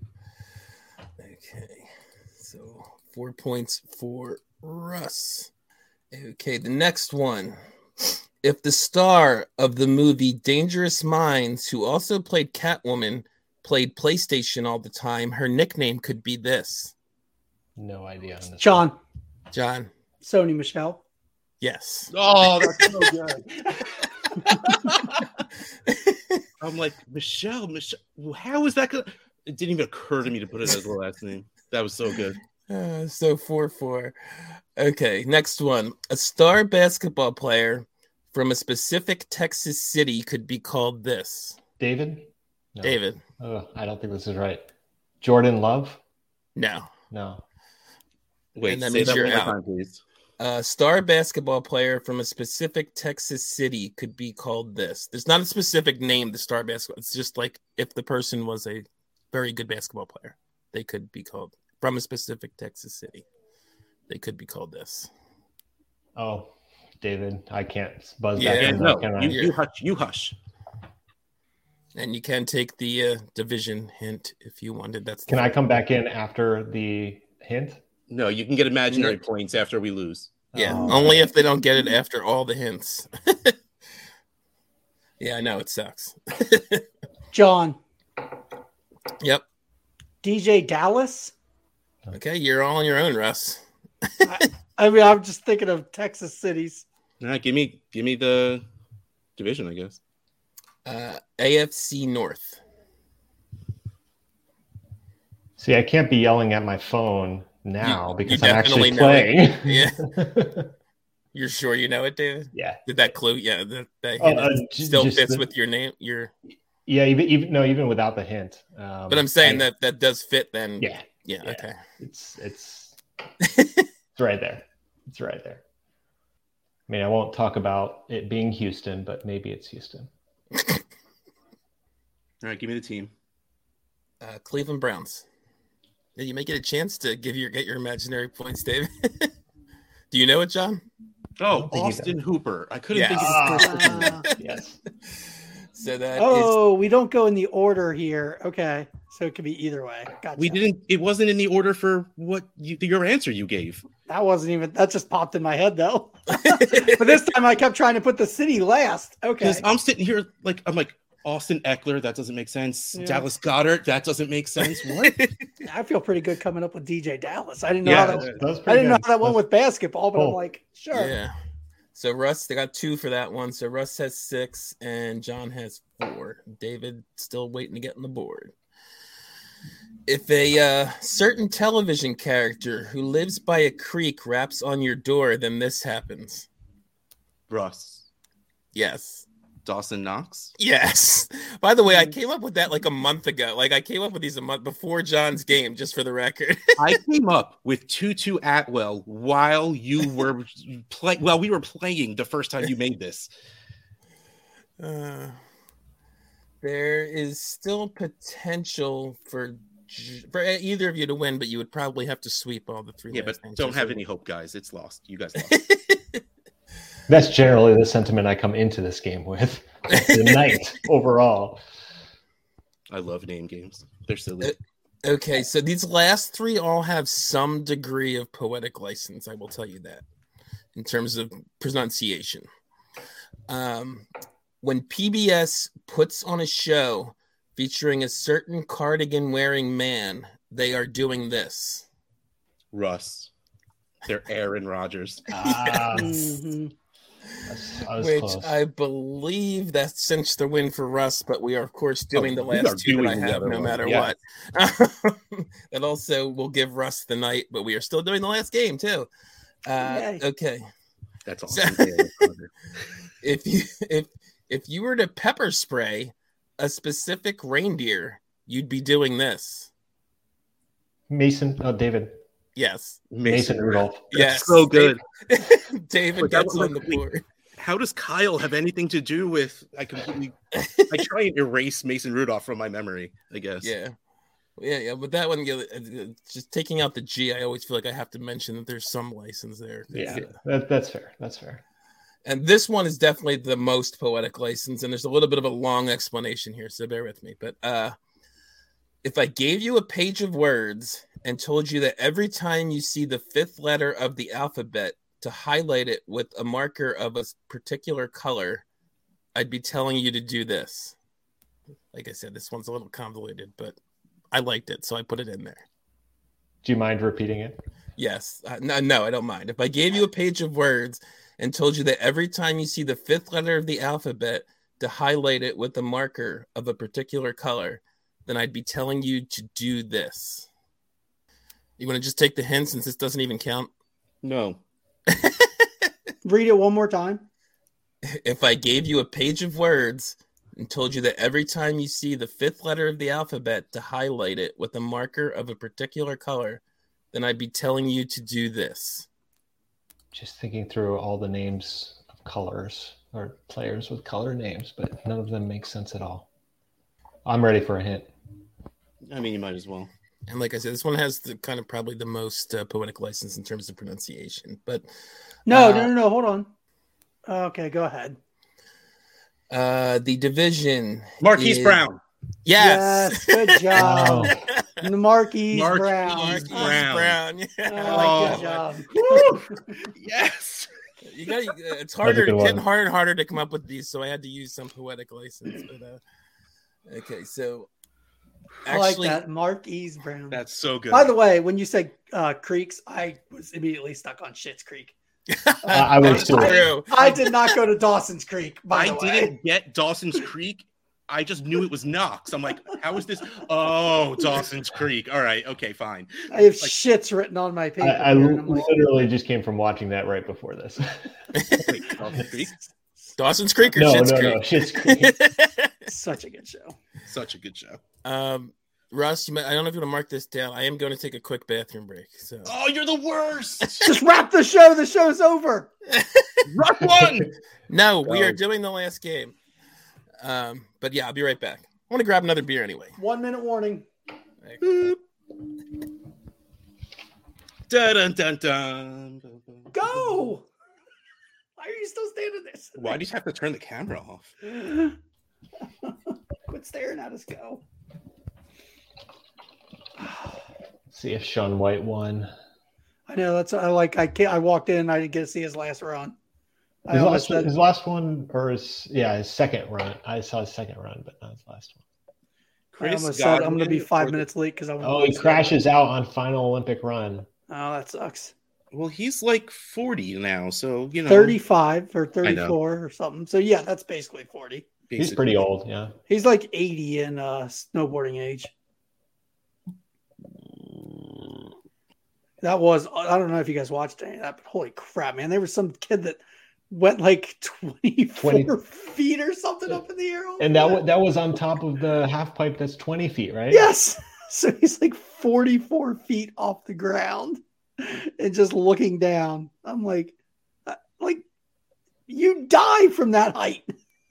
Speaker 4: Okay. So four points for Russ. Okay, the next one. If the star of the movie Dangerous Minds, who also played Catwoman, played PlayStation all the time, her nickname could be this.
Speaker 7: No idea on this.
Speaker 6: John.
Speaker 4: John.
Speaker 6: Sony Michelle.
Speaker 4: Yes.
Speaker 5: Oh, that's so good. I'm like, Michelle, Michelle. How is that good? It didn't even occur to me to put it as the last name. That was so good.
Speaker 4: Uh, so four four. Okay, next one. A star basketball player from a specific Texas city could be called this.
Speaker 7: David? No.
Speaker 4: David.
Speaker 7: Oh, I don't think this is right. Jordan Love?
Speaker 4: No.
Speaker 7: No.
Speaker 5: Wait,
Speaker 4: And that
Speaker 5: say
Speaker 4: means
Speaker 5: that
Speaker 4: you're
Speaker 5: one more
Speaker 4: out.
Speaker 5: time, please.
Speaker 4: A star basketball player from a specific Texas city could be called this. There's not a specific name, the star basketball. It's just like if the person was a very good basketball player, they could be called from a specific Texas city. They could be called this.
Speaker 7: Oh, David, I can't buzz
Speaker 4: Yeah,
Speaker 7: back
Speaker 5: Yeah,
Speaker 7: in.
Speaker 5: no,
Speaker 7: Can I?
Speaker 5: you, you hush. You hush.
Speaker 4: And you can take the uh, division hint if you wanted. That's the
Speaker 7: Can I come back in after the hint?
Speaker 5: No, you can get imaginary points after we lose.
Speaker 4: Yeah,
Speaker 7: Oh.
Speaker 4: only if they don't get it after all the hints. Yeah, I know it sucks.
Speaker 6: John.
Speaker 4: Yep.
Speaker 6: D J Dallas.
Speaker 4: Okay, you're all on your own, Russ.
Speaker 6: I, I mean, I'm just thinking of Texas cities.
Speaker 5: All right, give me, give me the division, I guess.
Speaker 4: Uh, A F C North.
Speaker 7: See, I can't be yelling at my phone now
Speaker 4: You-
Speaker 7: because
Speaker 4: you
Speaker 7: I'm actually
Speaker 4: definitely know
Speaker 7: playing.
Speaker 4: Yeah. You're sure you know it, David?
Speaker 7: Yeah.
Speaker 4: Did that clue? Yeah, that, that
Speaker 7: Oh,
Speaker 4: hint
Speaker 7: uh,
Speaker 4: is-
Speaker 7: j-
Speaker 4: still
Speaker 7: just
Speaker 4: fits
Speaker 7: the-
Speaker 4: with your name. Your,
Speaker 7: Yeah, even even no, even without the hint. Um,
Speaker 4: but I'm saying
Speaker 7: I-
Speaker 4: that that does fit. Then,
Speaker 7: Yeah,
Speaker 4: yeah,
Speaker 7: yeah.
Speaker 4: okay.
Speaker 7: it's it's it's right there. It's right there. I mean, I won't talk about it being Houston, but maybe it's Houston.
Speaker 5: All right, give me the team.
Speaker 4: Uh, Cleveland Browns. Yeah, you may get a chance to give your get your imaginary points, David. Do you know it, John?
Speaker 5: Oh,
Speaker 7: think you
Speaker 5: Austin Hooper. I couldn't
Speaker 4: Yes.
Speaker 5: think of his first name.
Speaker 6: Uh,
Speaker 7: Yes.
Speaker 4: So that is
Speaker 6: oh, we don't go in the order here. Okay. So it could be either way. Gotcha.
Speaker 5: We didn't. It wasn't in the order for what you, your answer you gave.
Speaker 6: That wasn't even, that just popped in my head though. But this time I kept trying to put the city last. Okay.
Speaker 5: Because I'm sitting here like I'm like Austin Eckler. That doesn't make sense.
Speaker 6: Yeah.
Speaker 5: Dallas Goddard. That doesn't make sense. What?
Speaker 6: I feel pretty good coming up with D J Dallas. I didn't know
Speaker 5: Yeah,
Speaker 6: how that,
Speaker 7: That was
Speaker 6: I
Speaker 7: pretty
Speaker 6: didn't know
Speaker 7: good.
Speaker 6: how that went
Speaker 7: That's-
Speaker 6: with basketball, but I'm
Speaker 7: Cool.
Speaker 6: like, sure.
Speaker 4: Yeah. So Russ, they got two for that one. So Russ has six and John has four. David still waiting to get on the board. If a uh, certain television character who lives by a creek raps on your door, then this happens.
Speaker 5: Russ.
Speaker 4: Yes.
Speaker 5: Dawson Knox.
Speaker 4: Yes. By the way, I came up with that like a month ago. Like I came up with these a month before John's game, just for the record.
Speaker 5: I came up with Tutu Atwell while you were play. Well, we were playing the first time you made this.
Speaker 4: Uh, there is still potential for for either of you to win, but you would probably have to sweep all the three.
Speaker 5: Yeah, but
Speaker 4: games.
Speaker 5: don't have any hope, guys. It's lost. You guys lost.
Speaker 7: That's generally the sentiment I come into this game with. The night overall.
Speaker 5: I love name games. They're silly.
Speaker 4: Okay, so these last three all have some degree of poetic license. I will tell you that in terms of pronunciation. Um, when P B S puts on a show featuring a certain cardigan-wearing man, they are doing this.
Speaker 5: Russ. They're Aaron Rodgers.
Speaker 7: Ah,
Speaker 6: Mhm.
Speaker 7: that's- I was
Speaker 4: Which
Speaker 7: close.
Speaker 4: I believe that cinched the win for Russ, but we are, of course, doing
Speaker 5: Oh,
Speaker 4: the
Speaker 5: we are
Speaker 4: last two that I
Speaker 5: doing the
Speaker 4: have
Speaker 5: other
Speaker 4: no
Speaker 5: one,
Speaker 4: matter
Speaker 5: yeah.
Speaker 4: what. That also will give Russ the night, but we are still doing the last game, too. Uh,
Speaker 6: Yay.
Speaker 4: okay.
Speaker 5: That's
Speaker 4: So-
Speaker 5: awesome. Aaron Rodgers.
Speaker 4: If you if if you were to pepper spray a specific reindeer, you'd be doing this.
Speaker 7: Mason, oh, David,
Speaker 4: Yes.
Speaker 7: Mason, Rudolph.
Speaker 5: That's
Speaker 4: Yes.
Speaker 5: so good.
Speaker 4: David
Speaker 5: Look, that
Speaker 4: gets
Speaker 5: was
Speaker 4: on the
Speaker 5: like- wait.
Speaker 4: board.
Speaker 5: How does Kyle have anything to do with? I completely. I try and erase Mason Rudolph from my memory. I guess.
Speaker 4: Yeah. Yeah, yeah, but that one, you know, uh, just taking out the G, I always feel like I have to mention that there's some license there.
Speaker 7: Yeah, that, that's fair. That's fair.
Speaker 4: And this one is definitely the most poetic license, and there's a little bit of a long explanation here, so bear with me. But uh, if I gave you a page of words and told you that every time you see the fifth letter of the alphabet to highlight it with a marker of a particular color, I'd be telling you to do this. Like I said, this one's a little convoluted, but I liked it, so I put it in there.
Speaker 7: Do you mind repeating it?
Speaker 4: Yes. Uh, no, no, I don't mind. If I gave you a page of words and told you that every time you see the fifth letter of the alphabet to highlight it with a marker of a particular color, then I'd be telling you to do this. You want to just take the hint since this doesn't even count?
Speaker 5: No.
Speaker 6: Read it one more time.
Speaker 4: If I gave you a page of words and told you that every time you see the fifth letter of the alphabet to highlight it with a marker of a particular color, then I'd be telling you to do this.
Speaker 7: Just thinking through all the names of colors or players with color names, but none of them make sense at all. I'm ready for a hint.
Speaker 5: I mean, you might as well.
Speaker 4: And like I said, this one has the kind of probably the most uh, poetic license in terms of pronunciation. But
Speaker 6: No,
Speaker 4: uh,
Speaker 6: no, no, no. Hold on. Okay, go ahead.
Speaker 4: uh, the division.
Speaker 5: Marquise
Speaker 4: is-
Speaker 5: Brown.
Speaker 4: Yes.
Speaker 6: Good job.
Speaker 7: Oh,
Speaker 6: The Marquise
Speaker 5: Marquise
Speaker 6: Brown.
Speaker 4: Marquise
Speaker 5: Brown.
Speaker 4: Brown.
Speaker 6: Oh,
Speaker 4: Yeah.
Speaker 6: good job.
Speaker 5: Yes.
Speaker 4: You got. It's harder.
Speaker 7: good
Speaker 4: It's getting
Speaker 7: one.
Speaker 4: harder and harder to come up with these, so I had to use some poetic license. But, uh, okay, so
Speaker 6: I like
Speaker 4: actually,
Speaker 6: that. Marquise Brown.
Speaker 5: That's so good.
Speaker 6: By the way, when you said uh, creeks, I was immediately stuck on Schitt's Creek.
Speaker 7: I, I was
Speaker 4: that's
Speaker 7: too.
Speaker 4: true.
Speaker 6: I did not go to Dawson's Creek, by
Speaker 5: I
Speaker 6: the way.
Speaker 5: didn't get Dawson's Creek. I just knew it was Knox. I'm like, how is this? Oh, Dawson's Creek. All right. Okay, fine.
Speaker 6: I have
Speaker 5: Like-
Speaker 6: shits written on my paper.
Speaker 7: I, I
Speaker 6: here, and I'm like,
Speaker 7: literally just came from watching that right before this.
Speaker 5: Wait, Dawson's Creek?
Speaker 4: Dawson's Creek or
Speaker 7: no,
Speaker 4: Schitt's
Speaker 7: no,
Speaker 4: Creek?
Speaker 7: no, Schitt's Creek.
Speaker 6: such a good show.
Speaker 5: Such a good show.
Speaker 4: Um, Russ, you might, I don't know if you want to mark this down. I am going to take a quick bathroom break. So
Speaker 5: Oh, you're the worst.
Speaker 6: Just wrap the show. The show's over.
Speaker 5: Russ won.
Speaker 4: no, we
Speaker 7: Go.
Speaker 4: are doing the last game. Um, but yeah, I'll be right back. I want to grab another beer anyway.
Speaker 6: One minute warning.
Speaker 5: Dun, dun, dun, dun.
Speaker 6: Go. Why are you still standing there?
Speaker 5: Why do you have to turn the camera off?
Speaker 6: Quit staring at us. Go.
Speaker 7: See if Sean White won.
Speaker 6: I know that's I like. I can't. I walked in. I didn't get to see his last run. I
Speaker 7: His
Speaker 6: almost
Speaker 7: last,
Speaker 6: said,
Speaker 7: his last one, or his yeah, his second run. I saw his second run, but not his last one.
Speaker 6: I
Speaker 5: Chris
Speaker 6: almost said I'm going to be
Speaker 5: Godwin
Speaker 6: five
Speaker 5: or the-
Speaker 6: minutes late because I.
Speaker 7: Oh, he crashes out on final Olympic run.
Speaker 6: Oh, that sucks.
Speaker 5: Well, he's like forty now, so you know.
Speaker 6: thirty-five or
Speaker 5: know.
Speaker 6: thirty-four or something. So yeah, that's basically forty.
Speaker 7: He's
Speaker 5: basically.
Speaker 7: pretty old, yeah.
Speaker 6: He's like eighty in uh, snowboarding age. That was I don't know if you guys watched any of that, but holy crap, man! There was some kid that went like twenty-four
Speaker 7: twenty
Speaker 6: feet or something up in the air.
Speaker 7: And that was, that was on top of the half pipe that's twenty feet, right?
Speaker 6: Yes. So he's like forty-four feet off the ground and just looking down. I'm like, uh, like you die from that height.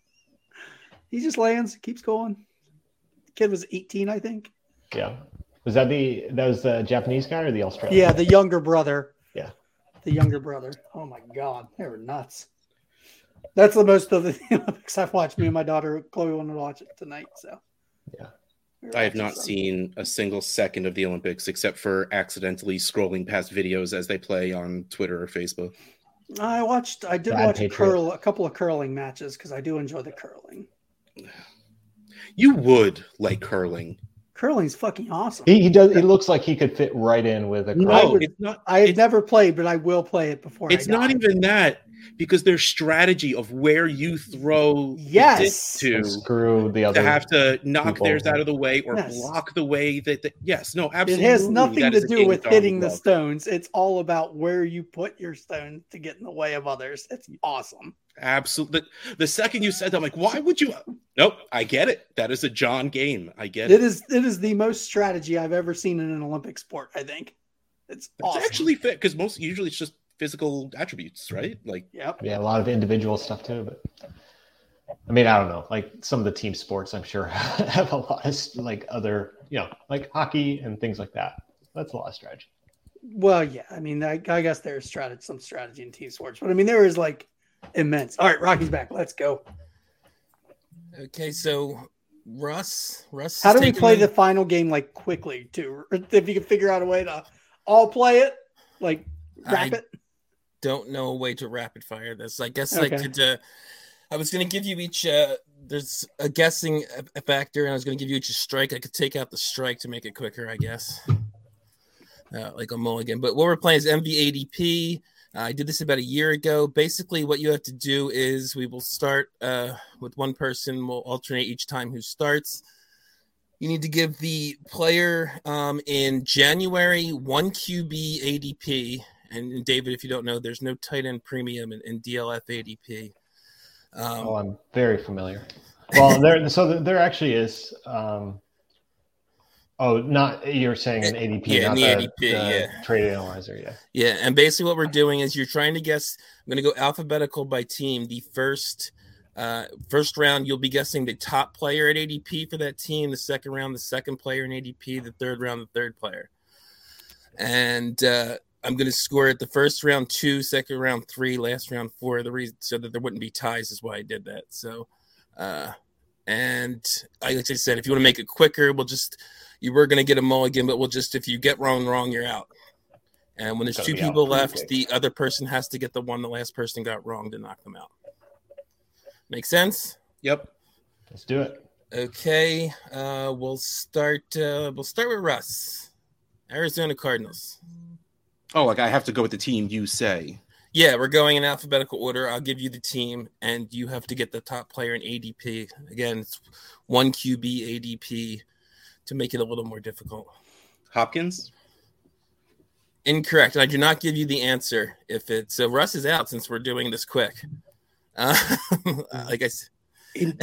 Speaker 6: He just lands, keeps going. The kid was eighteen, I think.
Speaker 7: Yeah. Was that the that was the Japanese guy or the Australian?
Speaker 6: Yeah, the younger brother.
Speaker 7: Yeah.
Speaker 6: The younger brother. Oh my God, they were nuts. That's the most of the Olympics I've watched. Me and my daughter Chloe wanted to watch it tonight. So
Speaker 7: yeah.
Speaker 5: I have not seen a single second of the Olympics except for accidentally scrolling past videos as they play on Twitter or Facebook.
Speaker 6: I watched. I did
Speaker 7: Bad
Speaker 6: watch a
Speaker 7: Patriot.
Speaker 6: curl, a couple of curling matches because I do enjoy the curling.
Speaker 5: You would like curling.
Speaker 6: Curling's fucking awesome.
Speaker 7: He, he does. He looks like he could fit right in with a.
Speaker 6: No,
Speaker 7: crowd.
Speaker 5: No,
Speaker 6: would-
Speaker 5: it's not.
Speaker 6: I have
Speaker 5: it's,
Speaker 6: never played, but I will play it before.
Speaker 5: it's
Speaker 6: I
Speaker 5: not
Speaker 6: die.
Speaker 5: even that because there's strategy of where you throw the
Speaker 6: Yes.
Speaker 5: disc to.
Speaker 7: And screw the other.
Speaker 5: To have to knock
Speaker 7: people.
Speaker 5: theirs out of the way or
Speaker 6: Yes.
Speaker 5: block the way that, that yes, no,
Speaker 6: It
Speaker 5: absolutely.
Speaker 6: has nothing
Speaker 5: that
Speaker 6: to
Speaker 5: is a
Speaker 6: do
Speaker 5: game
Speaker 6: with
Speaker 5: John
Speaker 6: hitting
Speaker 5: would
Speaker 6: the
Speaker 5: love.
Speaker 6: stones. It's all about where you put your stone to get in the way of others. It's awesome.
Speaker 5: Absolutely. The second you said that, I'm like, why would you? Nope, I get it. That is a John game. I get
Speaker 6: It
Speaker 5: it.
Speaker 6: is. It is the most strategy I've ever seen in an Olympic sport. I think it's
Speaker 5: It's
Speaker 6: awesome.
Speaker 5: actually fit because most usually it's just physical attributes, right? Like,
Speaker 6: Yep.
Speaker 7: Yeah, a lot of individual stuff too. But I mean, I don't know. Like some of the team sports, I'm sure have a lot of like other, you know, like hockey and things like that. That's a lot of strategy.
Speaker 6: Well, yeah. I mean, I, I guess there's strategy, some strategy in team sports, but I mean, there is like immense. All right, Rocky's back. Let's go.
Speaker 4: Okay, so Russ, Russ.
Speaker 6: How
Speaker 4: is
Speaker 6: do we
Speaker 4: taking
Speaker 6: play the final game like quickly too? If you can figure out a way to all play it, like wrap
Speaker 4: I-
Speaker 6: it.
Speaker 4: Don't know a way to rapid fire this. I guess
Speaker 6: Okay.
Speaker 4: I could. Uh, I was going to give you each. Uh, there's a guessing a factor, and I was going to give you each a strike. I could take out the strike to make it quicker, I guess. Uh, like a mulligan. But what we're playing is M V A D P. Uh, I did this about a year ago. Basically, what you have to do is we will start uh, with one person. We'll alternate each time who starts. You need to give the player um, in January one Q B A D P. And, and David, if you don't know, there's no tight end premium in, in D L F A D P. Um,
Speaker 7: Oh, I'm very familiar. Well, there. So there- there actually is. Um, oh, not you're saying an A D P,
Speaker 4: Yeah,
Speaker 7: not
Speaker 4: in the
Speaker 7: the,
Speaker 4: A D P,
Speaker 7: the
Speaker 4: yeah.
Speaker 7: trade analyzer. Yeah.
Speaker 4: Yeah, and basically what we're doing is you're trying to guess. I'm going to go alphabetical by team. The first uh, first round, you'll be guessing the top player at A D P for that team. The second round, the second player in A D P. The third round, the third player. And uh, I'm going to score it the first round two, second round three, last round four. The reason so that there wouldn't be ties is why I did that. So, uh, and I, like I said, if you want to make it quicker, we'll just you were going to get a mulligan, but we'll just if you get wrong, wrong, you're out. And when there's
Speaker 7: Gotta
Speaker 4: two
Speaker 7: be out
Speaker 4: people
Speaker 7: pretty
Speaker 4: left,
Speaker 7: quick.
Speaker 4: the other person has to get the one the last person got wrong to knock them out. Make sense?
Speaker 5: yep.
Speaker 7: Let's do it.
Speaker 4: Okay, uh, we'll start. Uh, we'll start with Russ, Arizona Cardinals.
Speaker 5: Oh, like I have to go with the team you say.
Speaker 4: Yeah, we're going in alphabetical order. I'll give you the team, and you have to get the top player in A D P. Again, it's one Q B A D P to make it a little more difficult.
Speaker 5: Hopkins.
Speaker 4: Incorrect. And I do not give you the answer if it's so. Russ is out since we're doing this quick. Uh, like I said,
Speaker 5: In,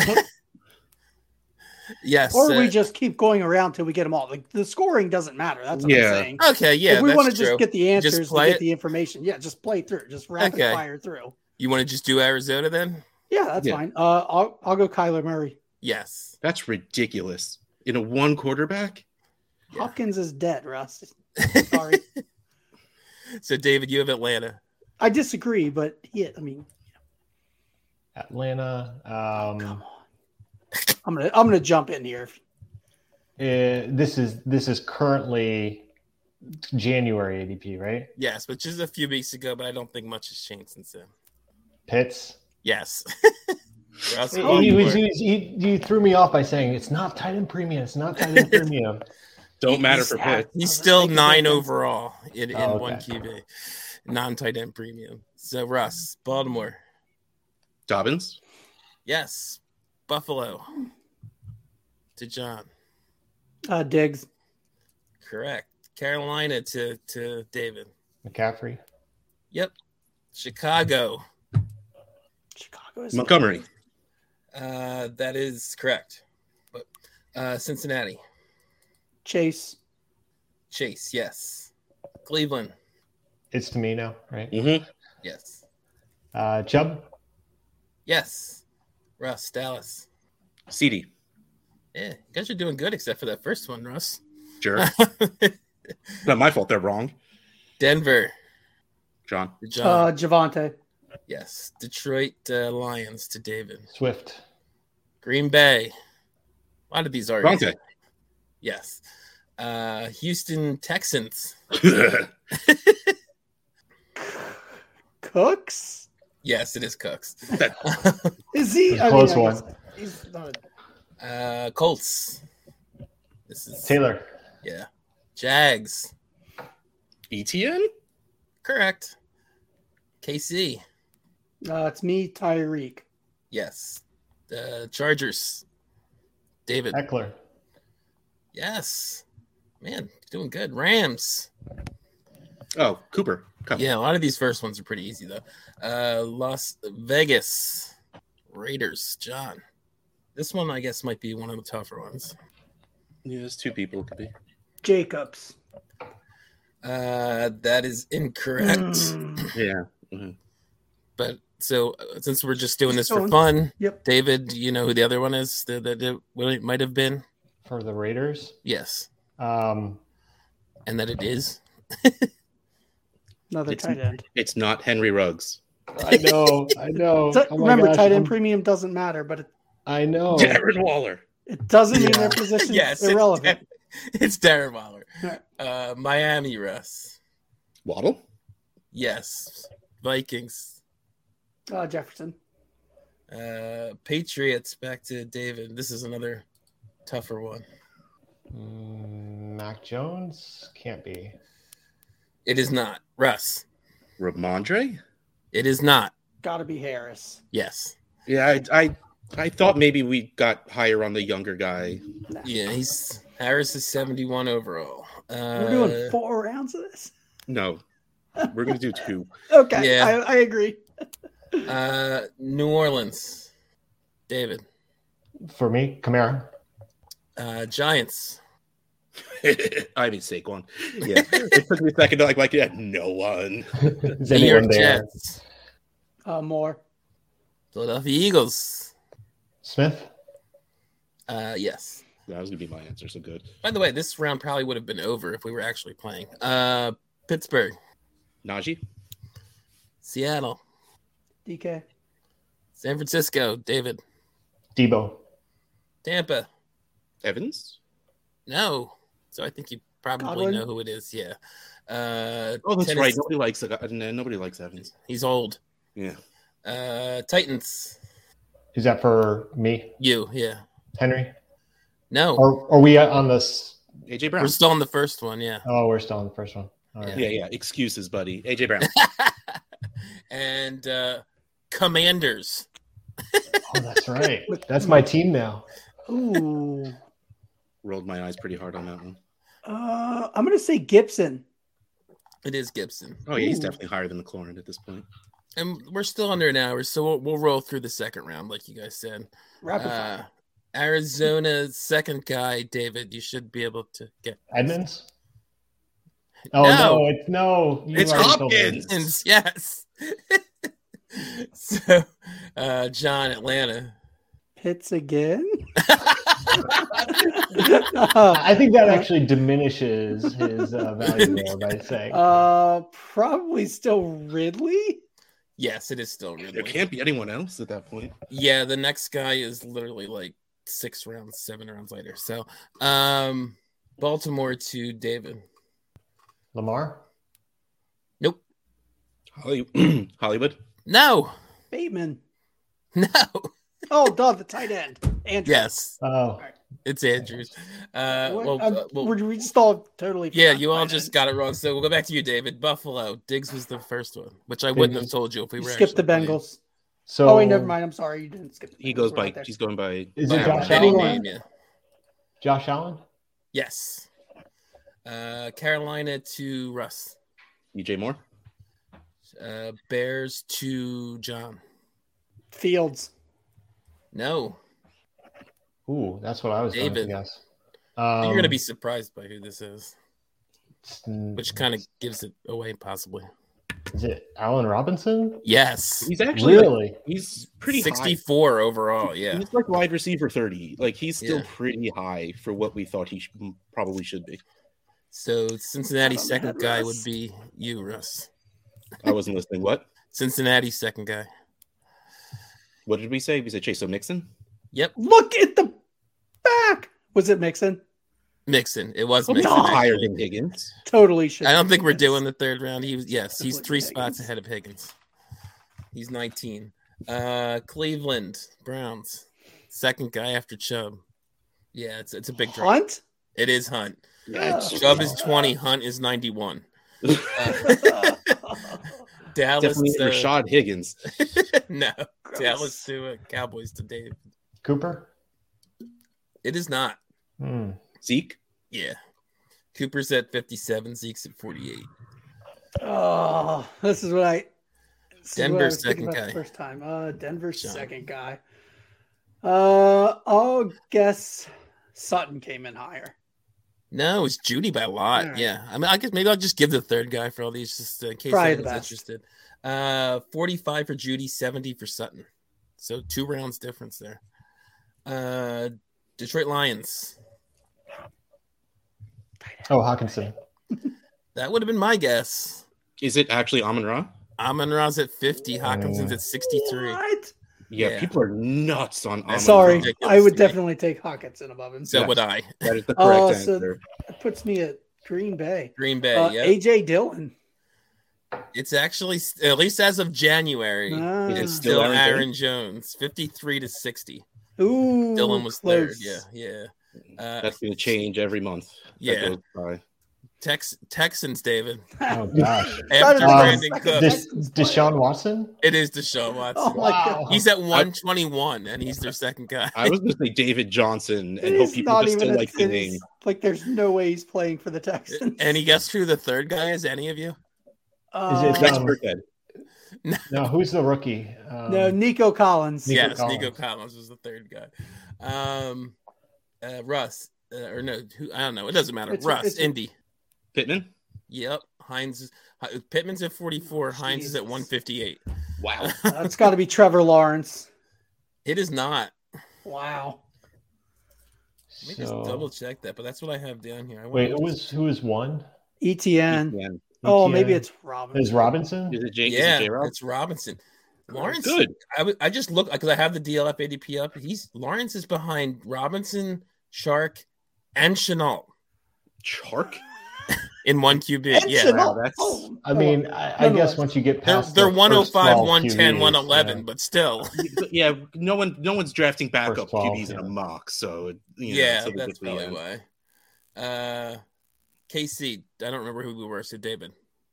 Speaker 4: yes.
Speaker 6: Or
Speaker 4: uh,
Speaker 6: we just keep going around till we get them all. Like the scoring doesn't matter. That's what
Speaker 5: Yeah.
Speaker 6: I'm saying.
Speaker 4: okay, yeah,
Speaker 6: if we
Speaker 4: that's
Speaker 6: want to
Speaker 4: true.
Speaker 6: just get the answers,
Speaker 4: Just
Speaker 6: and
Speaker 4: play
Speaker 6: get
Speaker 4: it?
Speaker 6: the information. Yeah, just play through. Just rapid
Speaker 4: Okay.
Speaker 6: fire through.
Speaker 4: You want to just do Arizona then?
Speaker 6: Yeah, that's
Speaker 5: Yeah.
Speaker 6: fine. Uh, I'll I'll go Kyler Murray.
Speaker 4: Yes.
Speaker 5: that's ridiculous. In a one quarterback.
Speaker 4: Yeah.
Speaker 6: Hopkins is dead, Russ. Sorry,
Speaker 4: So, David, you have Atlanta.
Speaker 6: I disagree, but yeah, I mean,
Speaker 7: Atlanta. Um,
Speaker 6: come on. I'm gonna I'm gonna jump in here.
Speaker 7: eh, this is this is currently January A D P, right?
Speaker 4: Yes, which is a few weeks ago, but I don't think much has changed since then.
Speaker 7: Pitts.
Speaker 4: Yes. Russ,
Speaker 7: He-
Speaker 4: go
Speaker 7: he, was,
Speaker 4: for
Speaker 7: he,
Speaker 4: it.
Speaker 7: was- he, you threw me off by saying it's not tight end premium. It's not tight end premium.
Speaker 5: Don't matter
Speaker 4: He's-
Speaker 5: for Pitt.
Speaker 4: He's
Speaker 6: I was
Speaker 4: still
Speaker 6: thinking
Speaker 4: nine
Speaker 6: that.
Speaker 4: overall in, in
Speaker 7: Oh, okay.
Speaker 4: one Q B, non-tight end premium. So, Russ, Baltimore.
Speaker 5: Dobbins.
Speaker 4: Yes. Buffalo. To John.
Speaker 6: Uh, Diggs.
Speaker 4: Correct. Carolina to, to David.
Speaker 7: McCaffrey.
Speaker 4: Yep. Chicago.
Speaker 6: Chicago is
Speaker 5: Montgomery.
Speaker 4: Uh, that is correct. But uh, Cincinnati.
Speaker 6: Chase.
Speaker 4: Chase, yes. Cleveland,
Speaker 7: It's to me now, right?
Speaker 5: Mm-hmm.
Speaker 4: yes.
Speaker 7: Uh, Chubb.
Speaker 4: Yes. Russ, Dallas.
Speaker 5: C D.
Speaker 4: Yeah, you guys are doing good except for that first one, Russ.
Speaker 5: Sure. Not my fault. They're wrong.
Speaker 4: Denver.
Speaker 5: John.
Speaker 4: John.
Speaker 6: Uh, Javante.
Speaker 4: yes. Detroit uh, Lions to David.
Speaker 7: Swift.
Speaker 4: Green Bay. A lot of these are
Speaker 5: Devontae.
Speaker 4: yes. Uh, Houston Texans.
Speaker 6: Cooks.
Speaker 4: Yes, it is Cooks.
Speaker 6: Is he? I
Speaker 7: Close
Speaker 6: mean, I
Speaker 7: one.
Speaker 6: guess he's not.
Speaker 4: uh, Colts. This is
Speaker 7: Taylor.
Speaker 4: yeah. Jags.
Speaker 5: E T N?
Speaker 4: Correct. K C.
Speaker 6: Uh, it's me, Tyreek.
Speaker 4: Yes. Uh, Chargers. David.
Speaker 7: Eckler.
Speaker 4: Yes. Man, doing good. Rams.
Speaker 5: Oh, Cooper. Cup.
Speaker 4: Yeah, a lot of these first ones are pretty easy though. Uh, Las Vegas Raiders. John. This one, I guess, might be one of the tougher ones.
Speaker 5: Yeah, there's two people. It could be.
Speaker 6: Jacobs.
Speaker 4: Uh, that is incorrect.
Speaker 6: Mm.
Speaker 5: Yeah. Mhm.
Speaker 4: But so uh, since we're just doing this for
Speaker 6: Stones.
Speaker 4: fun,
Speaker 6: Yep.
Speaker 4: David, do you know who the other one is that, that it, well, it might have been?
Speaker 7: For the Raiders.
Speaker 4: Yes.
Speaker 7: Um,
Speaker 4: And that it is.
Speaker 6: Another
Speaker 5: It's-
Speaker 6: tight end.
Speaker 5: It's not Henry Ruggs.
Speaker 7: I know. I know.
Speaker 6: So,
Speaker 7: Oh my
Speaker 6: remember,
Speaker 7: gosh,
Speaker 6: tight end
Speaker 7: I'm-
Speaker 6: premium doesn't matter, but it,
Speaker 7: I know.
Speaker 5: Darren Waller.
Speaker 6: it doesn't mean
Speaker 7: Yeah.
Speaker 6: their position
Speaker 4: Yes.
Speaker 6: is irrelevant.
Speaker 4: It's, it's Darren Waller.
Speaker 6: Right.
Speaker 4: Uh, Miami, Russ.
Speaker 5: Waddle?
Speaker 4: Yes. Vikings.
Speaker 6: Uh, Jefferson.
Speaker 4: Uh, Patriots, back to David. This is another tougher one.
Speaker 7: Mm, Mac Jones can't be.
Speaker 4: It is not. Russ.
Speaker 5: Ramondre?
Speaker 4: It is not.
Speaker 6: Got to be Harris.
Speaker 4: Yes.
Speaker 5: Yeah, I, I I thought maybe we got higher on the younger guy.
Speaker 6: Nah.
Speaker 4: Yeah, he's Harris is seventy-one overall. Uh,
Speaker 6: We're doing four rounds of this.
Speaker 5: No, we're gonna do two.
Speaker 6: Okay,
Speaker 4: Yeah.
Speaker 6: I, I agree.
Speaker 4: Uh, New Orleans. David.
Speaker 7: For me, Kamara.
Speaker 4: Uh, Giants.
Speaker 5: I mean Saquon. Yeah, it took me a second to like like yeah, no one.
Speaker 7: Is
Speaker 4: New York
Speaker 7: anyone there?
Speaker 4: Jets.
Speaker 6: Uh, more.
Speaker 4: Philadelphia Eagles.
Speaker 7: Smith.
Speaker 4: Uh, yes.
Speaker 5: That was gonna be my answer. So good.
Speaker 4: By the way, this round probably would have been over if we were actually playing. Uh, Pittsburgh.
Speaker 5: Najee,
Speaker 4: Seattle.
Speaker 6: D K.
Speaker 4: San Francisco. David.
Speaker 7: Debo.
Speaker 4: Tampa.
Speaker 5: Evans.
Speaker 4: No. So I think you probably
Speaker 6: Godwin?
Speaker 4: know who it is. Yeah. Uh,
Speaker 5: Oh, that's
Speaker 4: Tennessee-
Speaker 5: right. Nobody likes the guy. no, Nobody likes Evans.
Speaker 4: He's old.
Speaker 5: Yeah.
Speaker 4: Uh, Titans.
Speaker 7: Is that for me,
Speaker 4: You. Yeah.
Speaker 7: Henry?
Speaker 4: No.
Speaker 7: Or are we on this?
Speaker 5: A J Brown.
Speaker 4: We're still on the first one. Yeah.
Speaker 7: Oh, we're still on the first one. All right.
Speaker 5: Yeah, yeah. Excuses, buddy. A J Brown.
Speaker 4: and uh, Commanders.
Speaker 7: Oh, that's right. That's my team now.
Speaker 6: Ooh.
Speaker 5: Rolled my eyes pretty hard on that one.
Speaker 6: Uh, I'm gonna say Gibson.
Speaker 4: It is Gibson.
Speaker 5: Oh yeah, he's
Speaker 6: Ooh.
Speaker 5: definitely higher than McLaurin at this point.
Speaker 4: And we're still under an hour, so we'll, we'll roll through the second round, like you guys said.
Speaker 6: Rapid
Speaker 4: Uh,
Speaker 6: fire.
Speaker 4: Arizona's second guy, David, you should be able to get.
Speaker 7: Edmonds. Oh
Speaker 4: No.
Speaker 7: no, it's no. You
Speaker 5: It's
Speaker 7: already told me.
Speaker 5: Hopkins.
Speaker 4: And yes. so, uh, John, Atlanta.
Speaker 6: Pitts again.
Speaker 7: I think that actually diminishes his uh, value there by saying
Speaker 6: uh, probably still Ridley.
Speaker 4: Yes, it is still
Speaker 5: There
Speaker 4: Ridley.
Speaker 5: can't be anyone else at that point.
Speaker 4: Yeah, the next guy is literally like six rounds, seven rounds later. So, um, Baltimore to David.
Speaker 7: Lamar.
Speaker 4: Nope.
Speaker 5: Holly- Hollywood.
Speaker 4: No.
Speaker 6: Bateman.
Speaker 4: No.
Speaker 6: Oh, duh, the tight end. Andrew.
Speaker 4: Yes,
Speaker 7: Oh,
Speaker 4: it's Andrews. Uh,
Speaker 6: What?
Speaker 4: well,
Speaker 6: Um,
Speaker 4: uh, well,
Speaker 6: we're- we just all totally.
Speaker 4: yeah,
Speaker 6: forgot
Speaker 4: you all
Speaker 6: tight
Speaker 4: just
Speaker 6: end.
Speaker 4: got it wrong. So we'll go back to you, David. Buffalo. Diggs was the first one, which I wouldn't have
Speaker 7: Diggs.
Speaker 4: told you if we
Speaker 6: You
Speaker 4: were.
Speaker 6: skipped the
Speaker 4: actually playing.
Speaker 6: Bengals.
Speaker 7: so
Speaker 6: Oh wait, never mind. I'm sorry, you didn't skip. The
Speaker 5: He
Speaker 6: Bengals.
Speaker 5: goes
Speaker 6: We're
Speaker 5: by.
Speaker 6: right there.
Speaker 5: He's going by.
Speaker 7: Is
Speaker 4: By
Speaker 7: it Josh
Speaker 4: any
Speaker 7: Allen?
Speaker 4: name, yeah.
Speaker 7: Josh Allen.
Speaker 4: Yes. Uh, Carolina to Russ.
Speaker 5: E J Moore.
Speaker 4: Uh, Bears to John.
Speaker 6: Fields.
Speaker 4: No.
Speaker 7: Ooh, that's what I was going to
Speaker 4: David.
Speaker 7: guess. Um,
Speaker 4: You're going to be surprised by who this is,
Speaker 7: mm,
Speaker 4: which kind of gives it away, possibly.
Speaker 7: Is it Allen Robinson?
Speaker 4: Yes.
Speaker 5: He's actually like,
Speaker 7: Really?
Speaker 5: he's pretty high.
Speaker 4: sixty-four overall. Yeah.
Speaker 5: He's like wide receiver thirty. Like he's still
Speaker 4: Yeah.
Speaker 5: pretty high for what we thought he sh- probably should be.
Speaker 4: So Cincinnati's
Speaker 6: Come on,
Speaker 4: second
Speaker 6: man,
Speaker 4: guy
Speaker 6: Russ.
Speaker 4: would be you, Russ.
Speaker 5: I wasn't listening. What?
Speaker 4: Cincinnati's second guy.
Speaker 5: What did we say? We said Chase O Mixon.
Speaker 4: Yep.
Speaker 6: Look at the back. Was it Mixon?
Speaker 4: Mixon. It was
Speaker 5: Well, he's
Speaker 4: Mixon.
Speaker 5: higher
Speaker 4: actually.
Speaker 5: than Higgins.
Speaker 6: Totally should.
Speaker 4: I don't
Speaker 6: be
Speaker 4: think we're
Speaker 6: Higgins.
Speaker 4: doing the third round. He was yes, he's
Speaker 6: Definitely
Speaker 4: three
Speaker 6: Higgins.
Speaker 4: spots ahead of Higgins. He's nineteen. Uh Cleveland Browns. Second guy after Chubb. Yeah, it's it's a big drop.
Speaker 6: Hunt.
Speaker 4: It is Hunt.
Speaker 6: Yikes.
Speaker 4: Chubb is twenty, Hunt is ninety-one. Uh, Dallas
Speaker 5: Definitely
Speaker 4: uh,
Speaker 5: Rashad Higgins.
Speaker 4: no.
Speaker 6: Gross.
Speaker 4: Dallas to uh, Cowboys to Dave.
Speaker 7: Cooper?
Speaker 4: It is not.
Speaker 7: Hmm.
Speaker 5: Zeke.
Speaker 4: Yeah. Cooper's at fifty-seven, Zeke's at forty-eight.
Speaker 6: Oh, this is what I. This is what I
Speaker 4: Denver's
Speaker 6: was thinking
Speaker 4: second
Speaker 6: about
Speaker 4: guy.
Speaker 6: the First time. Uh, Denver's
Speaker 4: Sean.
Speaker 6: second guy. Uh, I'll guess Sutton came in higher.
Speaker 4: No, it's Judy by a lot.
Speaker 6: All right.
Speaker 4: Yeah. I mean, I guess maybe I'll just give the third guy for all these just in case
Speaker 6: Probably the
Speaker 4: anyone's
Speaker 6: best.
Speaker 4: interested. Uh, forty-five for Judy, seventy for Sutton. So two rounds difference there. Uh, Detroit Lions.
Speaker 7: Oh, Hawkinson.
Speaker 4: That would have been my guess.
Speaker 5: Is it actually Amon Ra?
Speaker 4: Amon Ra's at fifty. Hawkinson's at sixty-three.
Speaker 6: What?
Speaker 5: Yeah,
Speaker 4: Yeah.
Speaker 5: people are nuts on Amon
Speaker 6: Sorry,
Speaker 5: Ra.
Speaker 4: ridiculous
Speaker 6: I would
Speaker 4: to me.
Speaker 6: definitely take Hawkinson above him.
Speaker 4: So
Speaker 5: Yes.
Speaker 4: would I.
Speaker 5: That is the correct
Speaker 6: Oh, so
Speaker 5: answer.
Speaker 6: that puts me at Green Bay.
Speaker 4: Green Bay.
Speaker 6: Uh,
Speaker 4: yeah.
Speaker 6: A J Dillon.
Speaker 4: It's actually, at least as of January,
Speaker 6: Ah.
Speaker 4: it's
Speaker 5: It's
Speaker 4: still
Speaker 5: still Aaron
Speaker 4: Aaron Jones, fifty-three to sixty.
Speaker 6: Ooh,
Speaker 4: Dylan was
Speaker 6: close.
Speaker 4: third. Yeah, yeah. Uh,
Speaker 5: That's going to change every month. that
Speaker 4: Yeah.
Speaker 5: goes by.
Speaker 4: Tex- Texans, David.
Speaker 7: Oh, gosh.
Speaker 4: After
Speaker 6: Um,
Speaker 4: Brandon
Speaker 6: second
Speaker 4: Cook,
Speaker 6: Texans
Speaker 7: Des-
Speaker 6: player.
Speaker 7: Deshaun Watson?
Speaker 4: it is Deshaun Watson.
Speaker 6: Oh my
Speaker 7: Wow.
Speaker 6: god,
Speaker 4: He's at one twenty-one, and he's their second guy.
Speaker 5: I was going to say David Johnson and
Speaker 6: He's
Speaker 5: hope people
Speaker 6: not
Speaker 5: just
Speaker 6: even
Speaker 5: still
Speaker 6: a-
Speaker 5: like the
Speaker 6: it is-
Speaker 5: name.
Speaker 6: Like, there's no way he's playing for the Texans.
Speaker 4: Any guess who the third guy is? Any of you?
Speaker 6: Uh,
Speaker 7: it,
Speaker 5: Next
Speaker 7: um,
Speaker 5: birthday.
Speaker 7: No, who's the rookie? Um,
Speaker 6: no, Nico Collins.
Speaker 7: Nico
Speaker 4: yes,
Speaker 7: Collins.
Speaker 4: Nico Collins was the third guy. Um, uh, Russ, uh, or no, who? I don't know. It doesn't matter.
Speaker 6: It's-
Speaker 4: Russ,
Speaker 6: it's-
Speaker 4: Indy.
Speaker 5: Pittman?
Speaker 4: Yep. Hines is Hi- Pittman's at forty-four. Hines is at
Speaker 6: Jesus.
Speaker 4: one fifty-eight.
Speaker 5: Wow.
Speaker 6: That's got to be Trevor Lawrence.
Speaker 4: It is not.
Speaker 6: Wow.
Speaker 4: Let me just
Speaker 7: So-
Speaker 4: double check that, but that's what I have down here. I
Speaker 7: Wait,
Speaker 4: wonder-
Speaker 7: who was who was one?
Speaker 6: E T N.
Speaker 5: Yeah.
Speaker 6: Oh, maybe
Speaker 7: E T N.
Speaker 6: it's Robinson.
Speaker 7: Is Robinson?
Speaker 5: Is it Jake?
Speaker 4: yeah,
Speaker 5: Is it J-Rob?
Speaker 4: it's Robinson. Lawrence,
Speaker 5: Good.
Speaker 4: I, w- I just look because I have the D L F A D P up. He's Lawrence is behind Robinson, Shark, and Chenault
Speaker 5: Chark?
Speaker 4: in one Q B.
Speaker 6: And
Speaker 4: Yeah,
Speaker 6: Chenault.
Speaker 5: that's-
Speaker 6: Oh,
Speaker 7: I mean, I, I
Speaker 6: No, no,
Speaker 7: guess
Speaker 6: it's-
Speaker 7: once you get
Speaker 4: they're
Speaker 7: past
Speaker 4: they're
Speaker 7: the
Speaker 4: one oh
Speaker 7: first
Speaker 4: five,
Speaker 7: twelve
Speaker 4: one ten,
Speaker 7: Q Bs,
Speaker 4: one eleven,
Speaker 7: yeah.
Speaker 4: but still,
Speaker 5: Yeah, no one, no one's drafting backup
Speaker 7: twelve,
Speaker 5: Q Bs in a
Speaker 7: yeah.
Speaker 5: mock, so you know,
Speaker 4: yeah,
Speaker 5: so they
Speaker 4: that's
Speaker 5: get to the
Speaker 4: probably
Speaker 5: end.
Speaker 4: why. Uh, K C, I don't remember who we were. So David,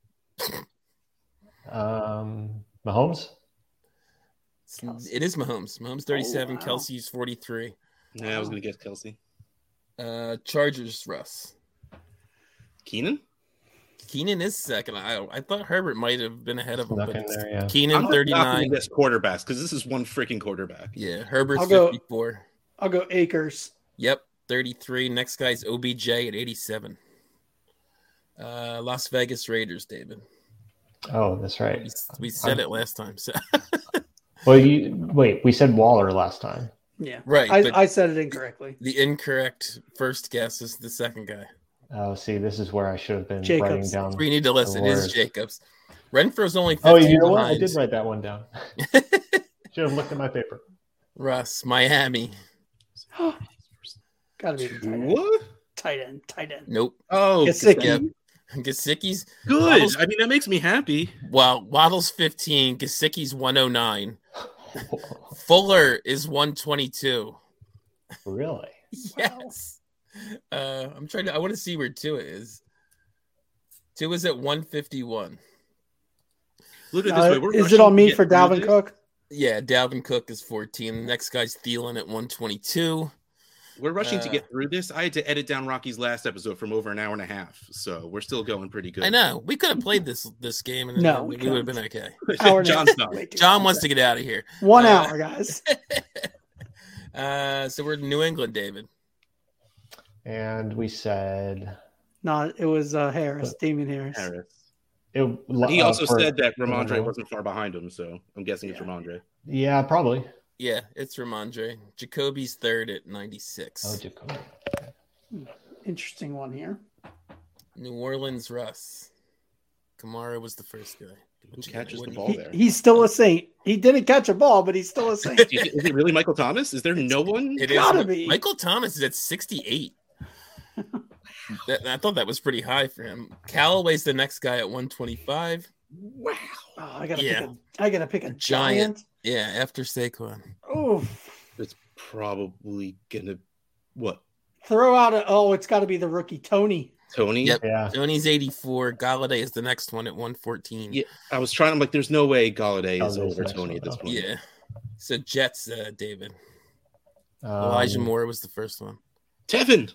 Speaker 7: Um, Mahomes.
Speaker 6: Kelsey.
Speaker 4: it is Mahomes. Mahomes thirty-seven,
Speaker 6: Oh, wow.
Speaker 4: Kelsey's forty-three.
Speaker 5: Yeah, I was gonna guess Kelsey.
Speaker 4: Uh, Chargers, Russ.
Speaker 5: Keenan?
Speaker 4: Keenan is second. I I thought Herbert might have been ahead of him,
Speaker 7: Snuck
Speaker 4: but
Speaker 7: in
Speaker 4: it's
Speaker 7: there, yeah.
Speaker 4: Keenan
Speaker 5: I'm not
Speaker 4: thirty-nine.
Speaker 5: gonna guess quarterbacks because this is one freaking quarterback.
Speaker 4: Yeah, Herbert's
Speaker 6: I'll go-
Speaker 4: fifty-four.
Speaker 6: I'll go Akers.
Speaker 4: Yep, thirty-three. Next guy's O B J at eighty-seven. Uh, Las Vegas Raiders, David.
Speaker 7: Oh, that's
Speaker 4: We,
Speaker 7: right.
Speaker 4: we said it last time. So
Speaker 7: Well, you wait. We said Waller last time.
Speaker 6: Yeah.
Speaker 4: right,
Speaker 6: I,
Speaker 4: but
Speaker 6: I said it incorrectly.
Speaker 4: the incorrect first guess is the second guy.
Speaker 7: Oh, see, this is where I should have been
Speaker 6: Jacobs.
Speaker 7: writing down.
Speaker 4: We need to listen. It is
Speaker 7: words.
Speaker 4: Jacobs. Renfro's only
Speaker 7: Oh,
Speaker 4: fifteen
Speaker 7: you know what? I
Speaker 4: behind.
Speaker 7: did write that one down. Should have looked at my paper.
Speaker 4: Russ, Miami.
Speaker 6: Got to be the tight end.
Speaker 5: What?
Speaker 6: Tight end. Tight end.
Speaker 4: Nope.
Speaker 5: Oh,
Speaker 6: Gesicki.
Speaker 4: Yep. Gesicki's
Speaker 5: good.
Speaker 4: Waddle's-
Speaker 5: I mean, that makes me happy.
Speaker 4: well, Waddle's fifteen. Gesicki's one oh nine. Fuller is one twenty-two.
Speaker 7: Really?
Speaker 4: Yes. Uh, I'm trying to. I want to see where Tua is. Tua is at one fifty-one.
Speaker 5: Look at it this
Speaker 6: Uh,
Speaker 5: way. We're
Speaker 6: is it
Speaker 5: rushing
Speaker 6: on
Speaker 5: to
Speaker 6: me
Speaker 5: get
Speaker 6: for
Speaker 5: through
Speaker 6: Dalvin
Speaker 5: this.
Speaker 6: Cook?
Speaker 4: Yeah, Dalvin Cook is fourteen. The next guy's Thielen at one twenty-two.
Speaker 5: We're rushing to
Speaker 4: Uh,
Speaker 5: get through this. I had to edit down Rocky's last episode from over an hour and a half, so we're still going pretty good.
Speaker 4: I know we could have played this this game and
Speaker 6: No,
Speaker 4: we,
Speaker 6: we
Speaker 4: would have been
Speaker 6: couldn't.
Speaker 4: okay.
Speaker 6: Hour and a
Speaker 5: John's
Speaker 6: half.
Speaker 5: not.
Speaker 6: Way too
Speaker 4: John
Speaker 6: long.
Speaker 4: wants to get out of here.
Speaker 6: One
Speaker 4: Uh,
Speaker 6: hour, guys.
Speaker 4: Uh, so we're in New England, David.
Speaker 7: And we said
Speaker 6: No, it was uh, Harris, Damian Harris.
Speaker 5: Harris.
Speaker 7: it,
Speaker 5: He
Speaker 7: uh,
Speaker 5: also
Speaker 7: for-
Speaker 5: said that
Speaker 7: for
Speaker 5: Ramondre
Speaker 7: the-
Speaker 5: wasn't far behind him, so I'm guessing it's
Speaker 6: Yeah.
Speaker 5: Ramondre.
Speaker 7: Yeah, probably.
Speaker 4: Yeah, it's Ramondre. Jacoby's third at ninety-six.
Speaker 7: Oh, Jacoby.
Speaker 6: Interesting one here.
Speaker 4: New Orleans, Russ. Kamara was the first guy.
Speaker 5: Who catches the
Speaker 4: Wouldn't-
Speaker 5: ball
Speaker 6: He,
Speaker 5: there?
Speaker 6: he's still a Saint. He didn't catch a ball, but he's still a Saint.
Speaker 5: Is it- is it really Michael Thomas? Is there no one?
Speaker 4: It is.
Speaker 6: Gotta be.
Speaker 4: Michael Thomas is at sixty-eight. That, I thought that was pretty high for him. Callaway's the next guy at one twenty-five.
Speaker 5: Wow.
Speaker 6: Oh, I gotta
Speaker 4: Yeah.
Speaker 6: pick a. I gotta pick a
Speaker 4: Giant.
Speaker 6: giant.
Speaker 4: Yeah, after Saquon.
Speaker 6: Oh,
Speaker 5: It's probably gonna what?
Speaker 6: throw out a. Oh, it's got to be the rookie Tony.
Speaker 5: Tony?
Speaker 4: Yep.
Speaker 7: Yeah.
Speaker 4: Tony's eighty-four. Galladay is the next one at one fourteen.
Speaker 5: Yeah, I was trying. I'm like, there's no way Galladay is
Speaker 7: Galladay's the
Speaker 5: over
Speaker 7: next
Speaker 5: Tony
Speaker 7: one,
Speaker 5: at this
Speaker 7: though.
Speaker 5: point.
Speaker 4: Yeah. So Jets, uh, David.
Speaker 7: Um,
Speaker 4: Elijah Moore was the first one.
Speaker 5: Tevin.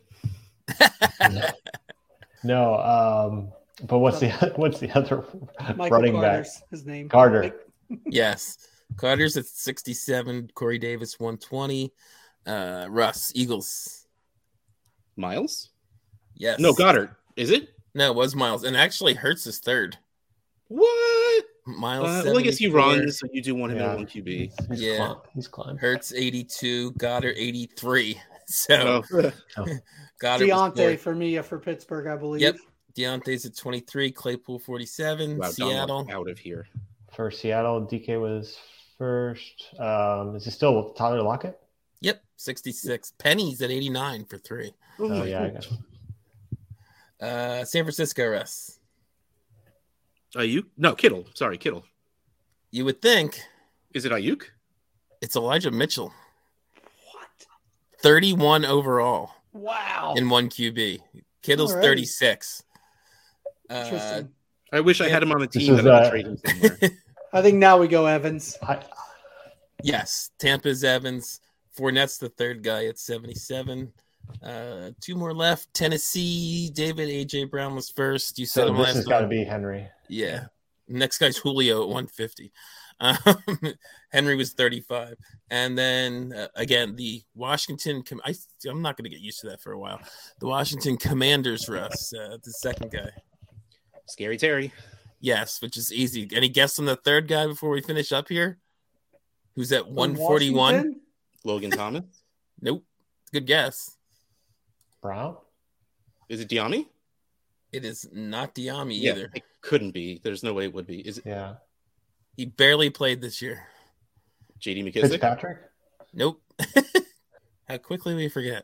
Speaker 7: No, um, but what's the what's the other
Speaker 6: Michael
Speaker 7: running back?
Speaker 6: Carter's his name.
Speaker 7: Carter.
Speaker 6: Like,
Speaker 4: Yes. Carter's at sixty-seven. Corey Davis, one twenty. Uh, Russ, Eagles.
Speaker 5: Miles?
Speaker 4: Yes.
Speaker 5: No, Goddard. Is it?
Speaker 4: No, it was Miles. And actually, Hurts is third.
Speaker 5: What?
Speaker 4: Miles.
Speaker 5: Uh, well, I guess he
Speaker 4: seventy-four.
Speaker 5: runs, so you do want him
Speaker 7: Yeah.
Speaker 5: at one Q B.
Speaker 7: He's
Speaker 4: Yeah.
Speaker 7: climbed. He's climbed.
Speaker 4: Hurts eighty-two. Goddard eighty-three. So
Speaker 5: Oh,
Speaker 4: Goddard was
Speaker 6: Deontay
Speaker 4: fourth.
Speaker 6: for me uh, for Pittsburgh, I believe.
Speaker 4: Yep. Deontay's at twenty-three. Claypool forty-seven.
Speaker 5: wow,
Speaker 4: Seattle.
Speaker 5: Donald out of here.
Speaker 7: For Seattle, D K was first. Um, is it still Tyler Lockett?
Speaker 4: Yep. sixty-six. Penny's at eighty-nine for three.
Speaker 5: Oh,
Speaker 7: Oh
Speaker 5: my
Speaker 7: yeah, I
Speaker 5: goodness.
Speaker 4: Uh,
Speaker 7: got
Speaker 4: San Francisco, Russ.
Speaker 5: Ayuk? No, Kittle. Sorry, Kittle.
Speaker 4: You would think
Speaker 5: Is it Ayuk?
Speaker 4: it's Elijah Mitchell.
Speaker 6: What?
Speaker 4: thirty-one overall
Speaker 6: Wow.
Speaker 4: in one Q B. Kittle's
Speaker 6: All right.
Speaker 4: thirty-six. Uh,
Speaker 6: Interesting.
Speaker 5: I wish I
Speaker 4: Yeah.
Speaker 5: had him on the
Speaker 7: This
Speaker 5: team
Speaker 7: is,
Speaker 5: that I could
Speaker 7: uh,
Speaker 5: trade him somewhere.
Speaker 6: I think now we go Evans.
Speaker 7: I,
Speaker 4: yes, Tampa's Evans. Fournette's the third guy at seventy-seven. Uh, two more left. Tennessee, David A J Brown was first. You said
Speaker 7: so
Speaker 4: him
Speaker 7: this
Speaker 4: last
Speaker 7: has got to
Speaker 4: time.
Speaker 7: be Henry.
Speaker 4: Yeah. Next guy's Julio at one fifty. Um, Henry was thirty-five. And then uh, again, the Washington, Com- I, I'm not going to get used to that for a while. The Washington Commanders, Russ, uh, the second guy.
Speaker 5: Scary Terry.
Speaker 4: Yes, which is easy. Any guess on the third guy before we finish up here? Who's at
Speaker 6: From
Speaker 4: one forty-one?
Speaker 6: Washington?
Speaker 5: Logan Thomas.
Speaker 4: Nope. Good guess.
Speaker 7: Brown.
Speaker 5: Is it Diami?
Speaker 4: It is not Diami
Speaker 5: Yeah,
Speaker 4: either.
Speaker 5: it couldn't be. There's no way it would be. Is it
Speaker 7: Yeah.
Speaker 4: He barely played this year.
Speaker 5: J D McKissick?
Speaker 7: Fitzpatrick.
Speaker 4: Nope. How quickly we forget.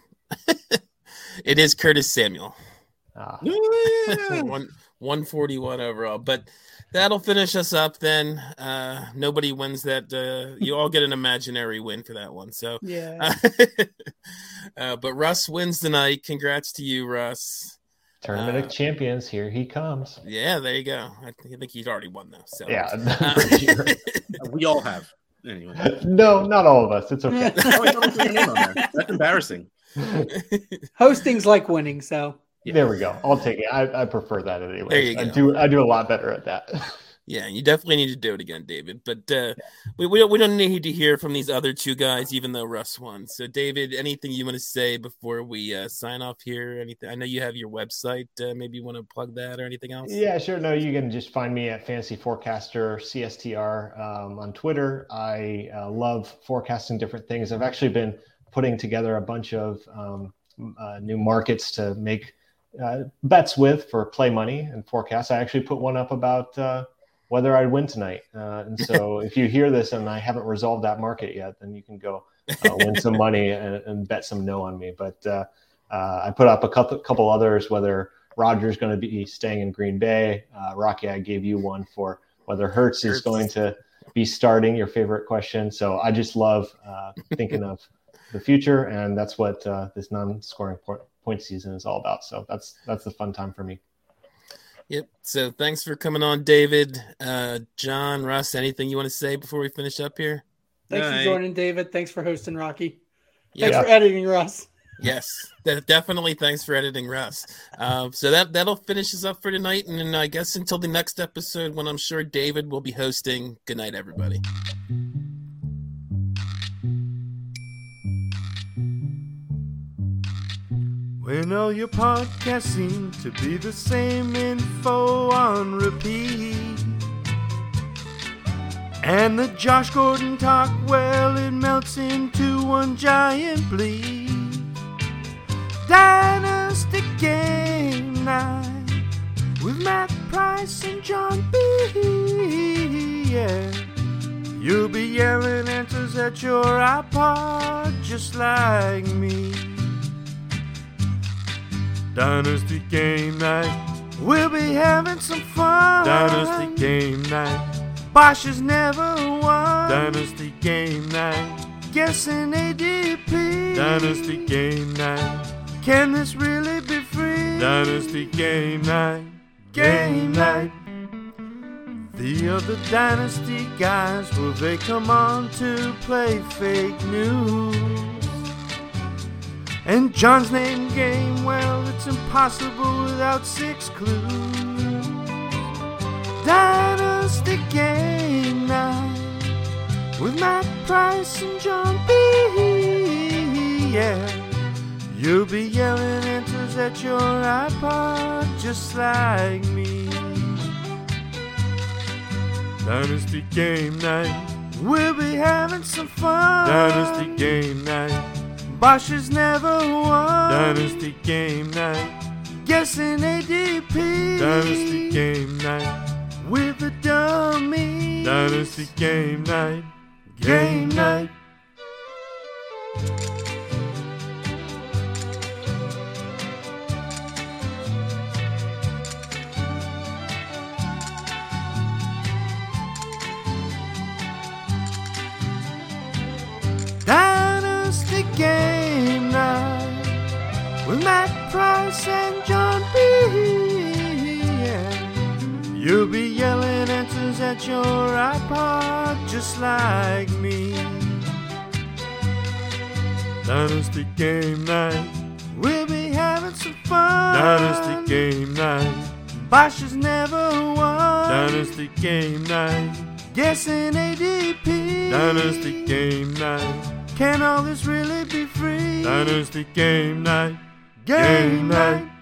Speaker 4: It is Curtis Samuel.
Speaker 7: Ah,
Speaker 5: Yeah.
Speaker 4: One, one forty-one overall. But that'll finish us up then. Uh, nobody wins that. Uh, you all get an imaginary win for that one. So,
Speaker 6: Yeah.
Speaker 4: uh, but Russ wins tonight. Congrats to you, Russ.
Speaker 7: Tournament
Speaker 4: Uh,
Speaker 7: of Champions. Here he comes.
Speaker 4: Yeah, there you go. I think, I think he'd already won though. So
Speaker 7: Yeah.
Speaker 4: Uh,
Speaker 7: for sure.
Speaker 5: We all have. Anyway.
Speaker 7: No, not all of us. It's okay.
Speaker 5: Oh, I don't put your name on there. That's embarrassing.
Speaker 6: Hosting's like winning, so
Speaker 7: There we go. I'll take it. I, I prefer that anyway.
Speaker 4: There you
Speaker 7: I
Speaker 4: go.
Speaker 7: do. I do a lot better at that.
Speaker 4: Yeah, you definitely need to do it again, David. But uh, we we don't we don't need to hear from these other two guys, even though Russ won. So, David, anything you want to say before we uh, sign off here? Anything? I know you have your website. Uh, maybe you want to plug that or anything else?
Speaker 7: Yeah, sure. No, you can just find me at Fantasy Forecaster C S T R um, on Twitter. I uh, love forecasting different things. I've actually been putting together a bunch of um, uh, new markets to make uh, bets with for play money and forecasts. I actually put one up about uh, whether I'd win tonight. Uh, and so if you hear this and I haven't resolved that market yet, then you can go uh, win some money and, and bet some no on me. But uh, uh, I put up a couple, couple others, whether Rodgers going to be staying in Green Bay. Uh, Rocky, I gave you one for whether Hurts is
Speaker 4: Hurts.
Speaker 7: going to be starting, your favorite question. So I just love uh, thinking of the future, and that's what uh, this non-scoring point, point season is all about. So that's that's the fun time for me.
Speaker 4: Yep. So, thanks for coming on, David. Uh, John, Russ, anything you want to say before we finish up here?
Speaker 6: thanks
Speaker 5: Night.
Speaker 6: for joining, David. Thanks for hosting, Rocky. Thanks
Speaker 7: Yeah.
Speaker 6: for editing, Russ.
Speaker 4: Yes, de- definitely. Thanks for editing, Russ. Um, so that that'll finish us up for tonight, and then I guess until the next episode, when I'm sure David will be hosting. Good night, everybody.
Speaker 8: When all your podcasts seem to be the same info on repeat, and the Josh Gordon talk, well, it melts into one giant bleed. Dynasty Game Night with Matt Price and John B. Yeah, you'll be yelling answers at your iPod just like me. Dynasty Game Night, we'll be having some fun. Dynasty Game Night, Bosch has never won. Dynasty Game Night, guessing A D P. Dynasty Game Night, can this really be free? Dynasty Game Night, Game Night. The other Dynasty guys, will they come on to play fake news? And John's name game, well, it's impossible without six clues. Dynasty Game Night with Matt Price and John B. Yeah, you'll be yelling answers at your iPod just like me. Dynasty Game Night, we'll be having some fun. Dynasty Game Night, Bosch has never won. Dynasty Game Night, guessing A D P. Dynasty Game Night, with a dummy. Dynasty Game Night, Game Night. Dynasty Game Night with Matt Price and John B. Yeah, you'll be yelling answers at your iPod just like me. Dynasty Game Night, we'll be having some fun. Dynasty Game Night, Bosch has never won. Dynasty Game Night, guessing A D P. Dynasty Game Night, can all this really be free? Dynasty Game Night, Game Night.